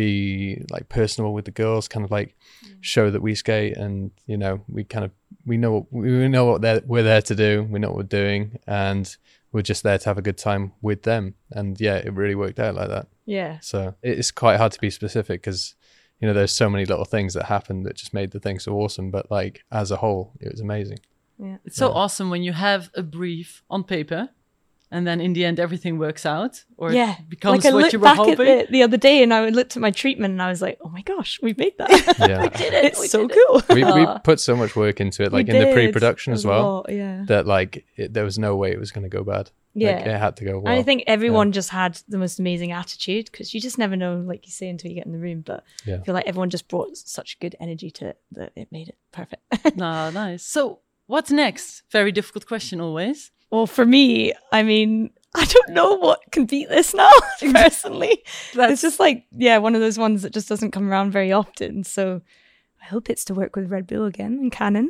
[SPEAKER 4] be like personable with the girls, kind of like show that we skate, and you know, we know what we're there to do, we know what we're doing, and we're just there to have a good time with them. And yeah, it really worked out like that.
[SPEAKER 1] Yeah.
[SPEAKER 4] So it's quite hard to be specific because, you know, there's so many little things that happened that just made the thing so awesome, but like as a whole it was amazing.
[SPEAKER 1] Yeah.
[SPEAKER 3] It's so awesome when you have a brief on paper and then in the end everything works out, or
[SPEAKER 1] Yeah.
[SPEAKER 3] it becomes
[SPEAKER 1] Like I
[SPEAKER 3] what
[SPEAKER 1] looked
[SPEAKER 3] you were
[SPEAKER 1] back
[SPEAKER 3] hoping.
[SPEAKER 1] at it the other day and I looked at my treatment and I was like, oh my gosh, we made that.
[SPEAKER 4] Yeah.
[SPEAKER 1] It's so cool.
[SPEAKER 4] we put so much work into it, like
[SPEAKER 1] We
[SPEAKER 4] in the
[SPEAKER 1] did.
[SPEAKER 4] pre-production
[SPEAKER 1] It
[SPEAKER 4] as
[SPEAKER 1] was a
[SPEAKER 4] well,
[SPEAKER 1] lot, yeah.
[SPEAKER 4] that like there was no way it was going to go bad.
[SPEAKER 1] Yeah.
[SPEAKER 4] Like, it had to go well.
[SPEAKER 1] And I think everyone just had the most amazing attitude, because you just never know, like you say, until you get in the room. But
[SPEAKER 4] Yeah.
[SPEAKER 1] I feel like everyone just brought such good energy to it that it made it perfect.
[SPEAKER 3] Ah, nice. So what's next? Very difficult question always.
[SPEAKER 1] Well, for me, I mean, I don't know what can beat this now, personally. It's just like, yeah, one of those ones that just doesn't come around very often. So I hope it's to work with Red Bull again and Canon.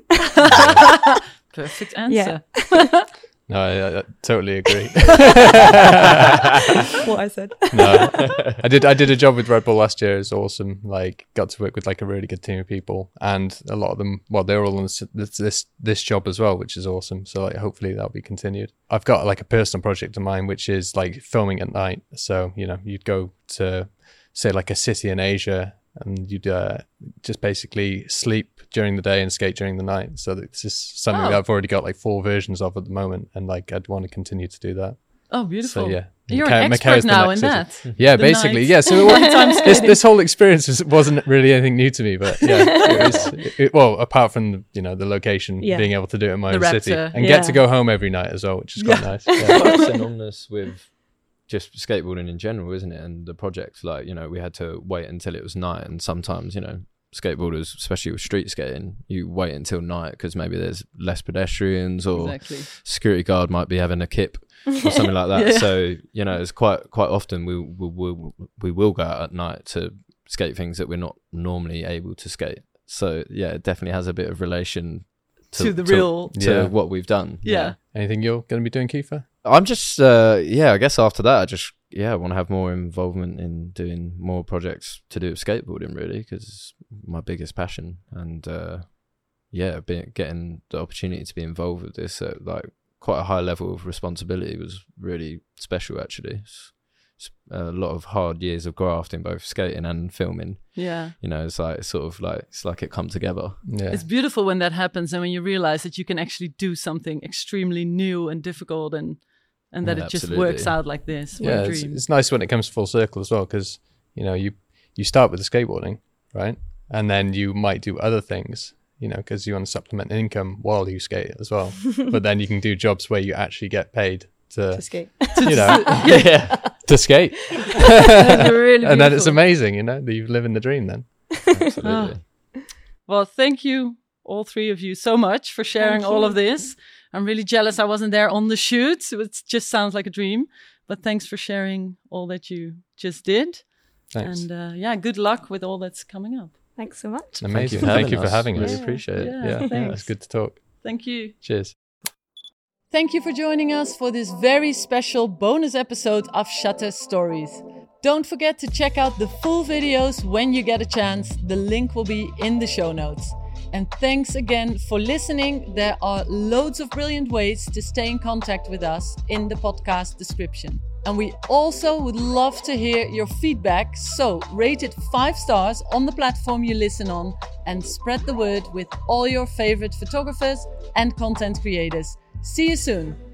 [SPEAKER 3] Perfect answer.
[SPEAKER 4] No, I totally agree.
[SPEAKER 1] What I said.
[SPEAKER 4] No, I did a job with Red Bull last year. It was awesome. Like, got to work with like a really good team of people, and a lot of them, well, they're all on this job as well, which is awesome. So like, hopefully that'll be continued. I've got like a personal project of mine, which is like filming at night. So, you know, you'd go to say like a city in Asia, and you'd just basically sleep during the day and skate during the night. So this is something that I've already got like 4 versions of at the moment, and like I'd want to continue to do that.
[SPEAKER 3] Oh, beautiful.
[SPEAKER 4] So yeah,
[SPEAKER 3] You're an expert
[SPEAKER 4] Macau's the
[SPEAKER 3] now in
[SPEAKER 4] next city.
[SPEAKER 3] that.
[SPEAKER 4] Yeah,
[SPEAKER 3] The
[SPEAKER 4] basically,
[SPEAKER 3] night.
[SPEAKER 4] yeah. So this whole experience wasn't really anything new to me, but yeah, it was. Well, apart from the location,
[SPEAKER 1] Yeah.
[SPEAKER 4] being able to do it in my
[SPEAKER 3] The
[SPEAKER 4] own city
[SPEAKER 3] Raptor.
[SPEAKER 4] and
[SPEAKER 1] Yeah.
[SPEAKER 4] get to go home every night as well, which is quite nice. Yeah.
[SPEAKER 2] Quite synonymous with just skateboarding in general, isn't it? And the project, like, you know, we had to wait until it was night, and sometimes, you know, skateboarders, especially with street skating, you wait until night because maybe there's less pedestrians, or
[SPEAKER 3] Exactly.
[SPEAKER 2] security guard might be having a kip or something like that.
[SPEAKER 3] Yeah.
[SPEAKER 2] So, you know, it's quite often we will go out at night to skate things that we're not normally able to skate. So yeah, it definitely has a bit of relation
[SPEAKER 3] To the real.
[SPEAKER 4] Yeah.
[SPEAKER 2] what we've done.
[SPEAKER 3] Yeah.
[SPEAKER 4] Anything you're going to be doing, Kiefer?
[SPEAKER 2] I'm just I guess after that I just want to have more involvement in doing more projects to do with skateboarding, really, because it's my biggest passion. And getting the opportunity to be involved with this at like quite a high level of responsibility was really special, actually. It's a lot of hard years of grafting, both skating and filming.
[SPEAKER 3] Yeah.
[SPEAKER 2] You know, it's like it come together.
[SPEAKER 4] Yeah,
[SPEAKER 3] It's beautiful when that happens, and when you realize that you can actually do something extremely new and difficult, and that
[SPEAKER 2] Yeah,
[SPEAKER 3] it just
[SPEAKER 2] absolutely.
[SPEAKER 3] works out like this. What
[SPEAKER 4] yeah.
[SPEAKER 3] a
[SPEAKER 4] It's,
[SPEAKER 3] dream.
[SPEAKER 4] it's nice when it comes full circle as well, because you know you start with the skateboarding, right, and then you might do other things, you know, because you want to supplement income while you skate as well. But then you can do jobs where you actually get paid to
[SPEAKER 1] skate.
[SPEAKER 4] you know, to skate.
[SPEAKER 3] That's really
[SPEAKER 4] And then it's
[SPEAKER 3] beautiful.
[SPEAKER 4] amazing, you know, that you're living the dream then.
[SPEAKER 2] Absolutely.
[SPEAKER 3] Well, thank you, all 3 of you, so much for sharing all of this. I'm really jealous I wasn't there on the shoot. It just sounds like a dream. But thanks for sharing all that you just did.
[SPEAKER 4] Thanks.
[SPEAKER 3] And good luck with all that's coming up.
[SPEAKER 1] Thanks so much.
[SPEAKER 4] Amazing.
[SPEAKER 2] Thank
[SPEAKER 4] Thank
[SPEAKER 2] you
[SPEAKER 4] you
[SPEAKER 2] for
[SPEAKER 4] for having
[SPEAKER 2] having
[SPEAKER 4] us.
[SPEAKER 2] us. Really appreciate it.
[SPEAKER 3] Yeah,
[SPEAKER 4] Yeah,
[SPEAKER 3] thanks.
[SPEAKER 4] it's good to talk.
[SPEAKER 3] Thank you.
[SPEAKER 4] Cheers.
[SPEAKER 3] Thank you for joining us for this very special bonus episode of Shutter Stories. Don't forget to check out the full videos when you get a chance. The link will be in the show notes. And thanks again for listening. There are loads of brilliant ways to stay in contact with us in the podcast description. And we also would love to hear your feedback. So rate it 5 stars on the platform you listen on and spread the word with all your favorite photographers and content creators. See you soon.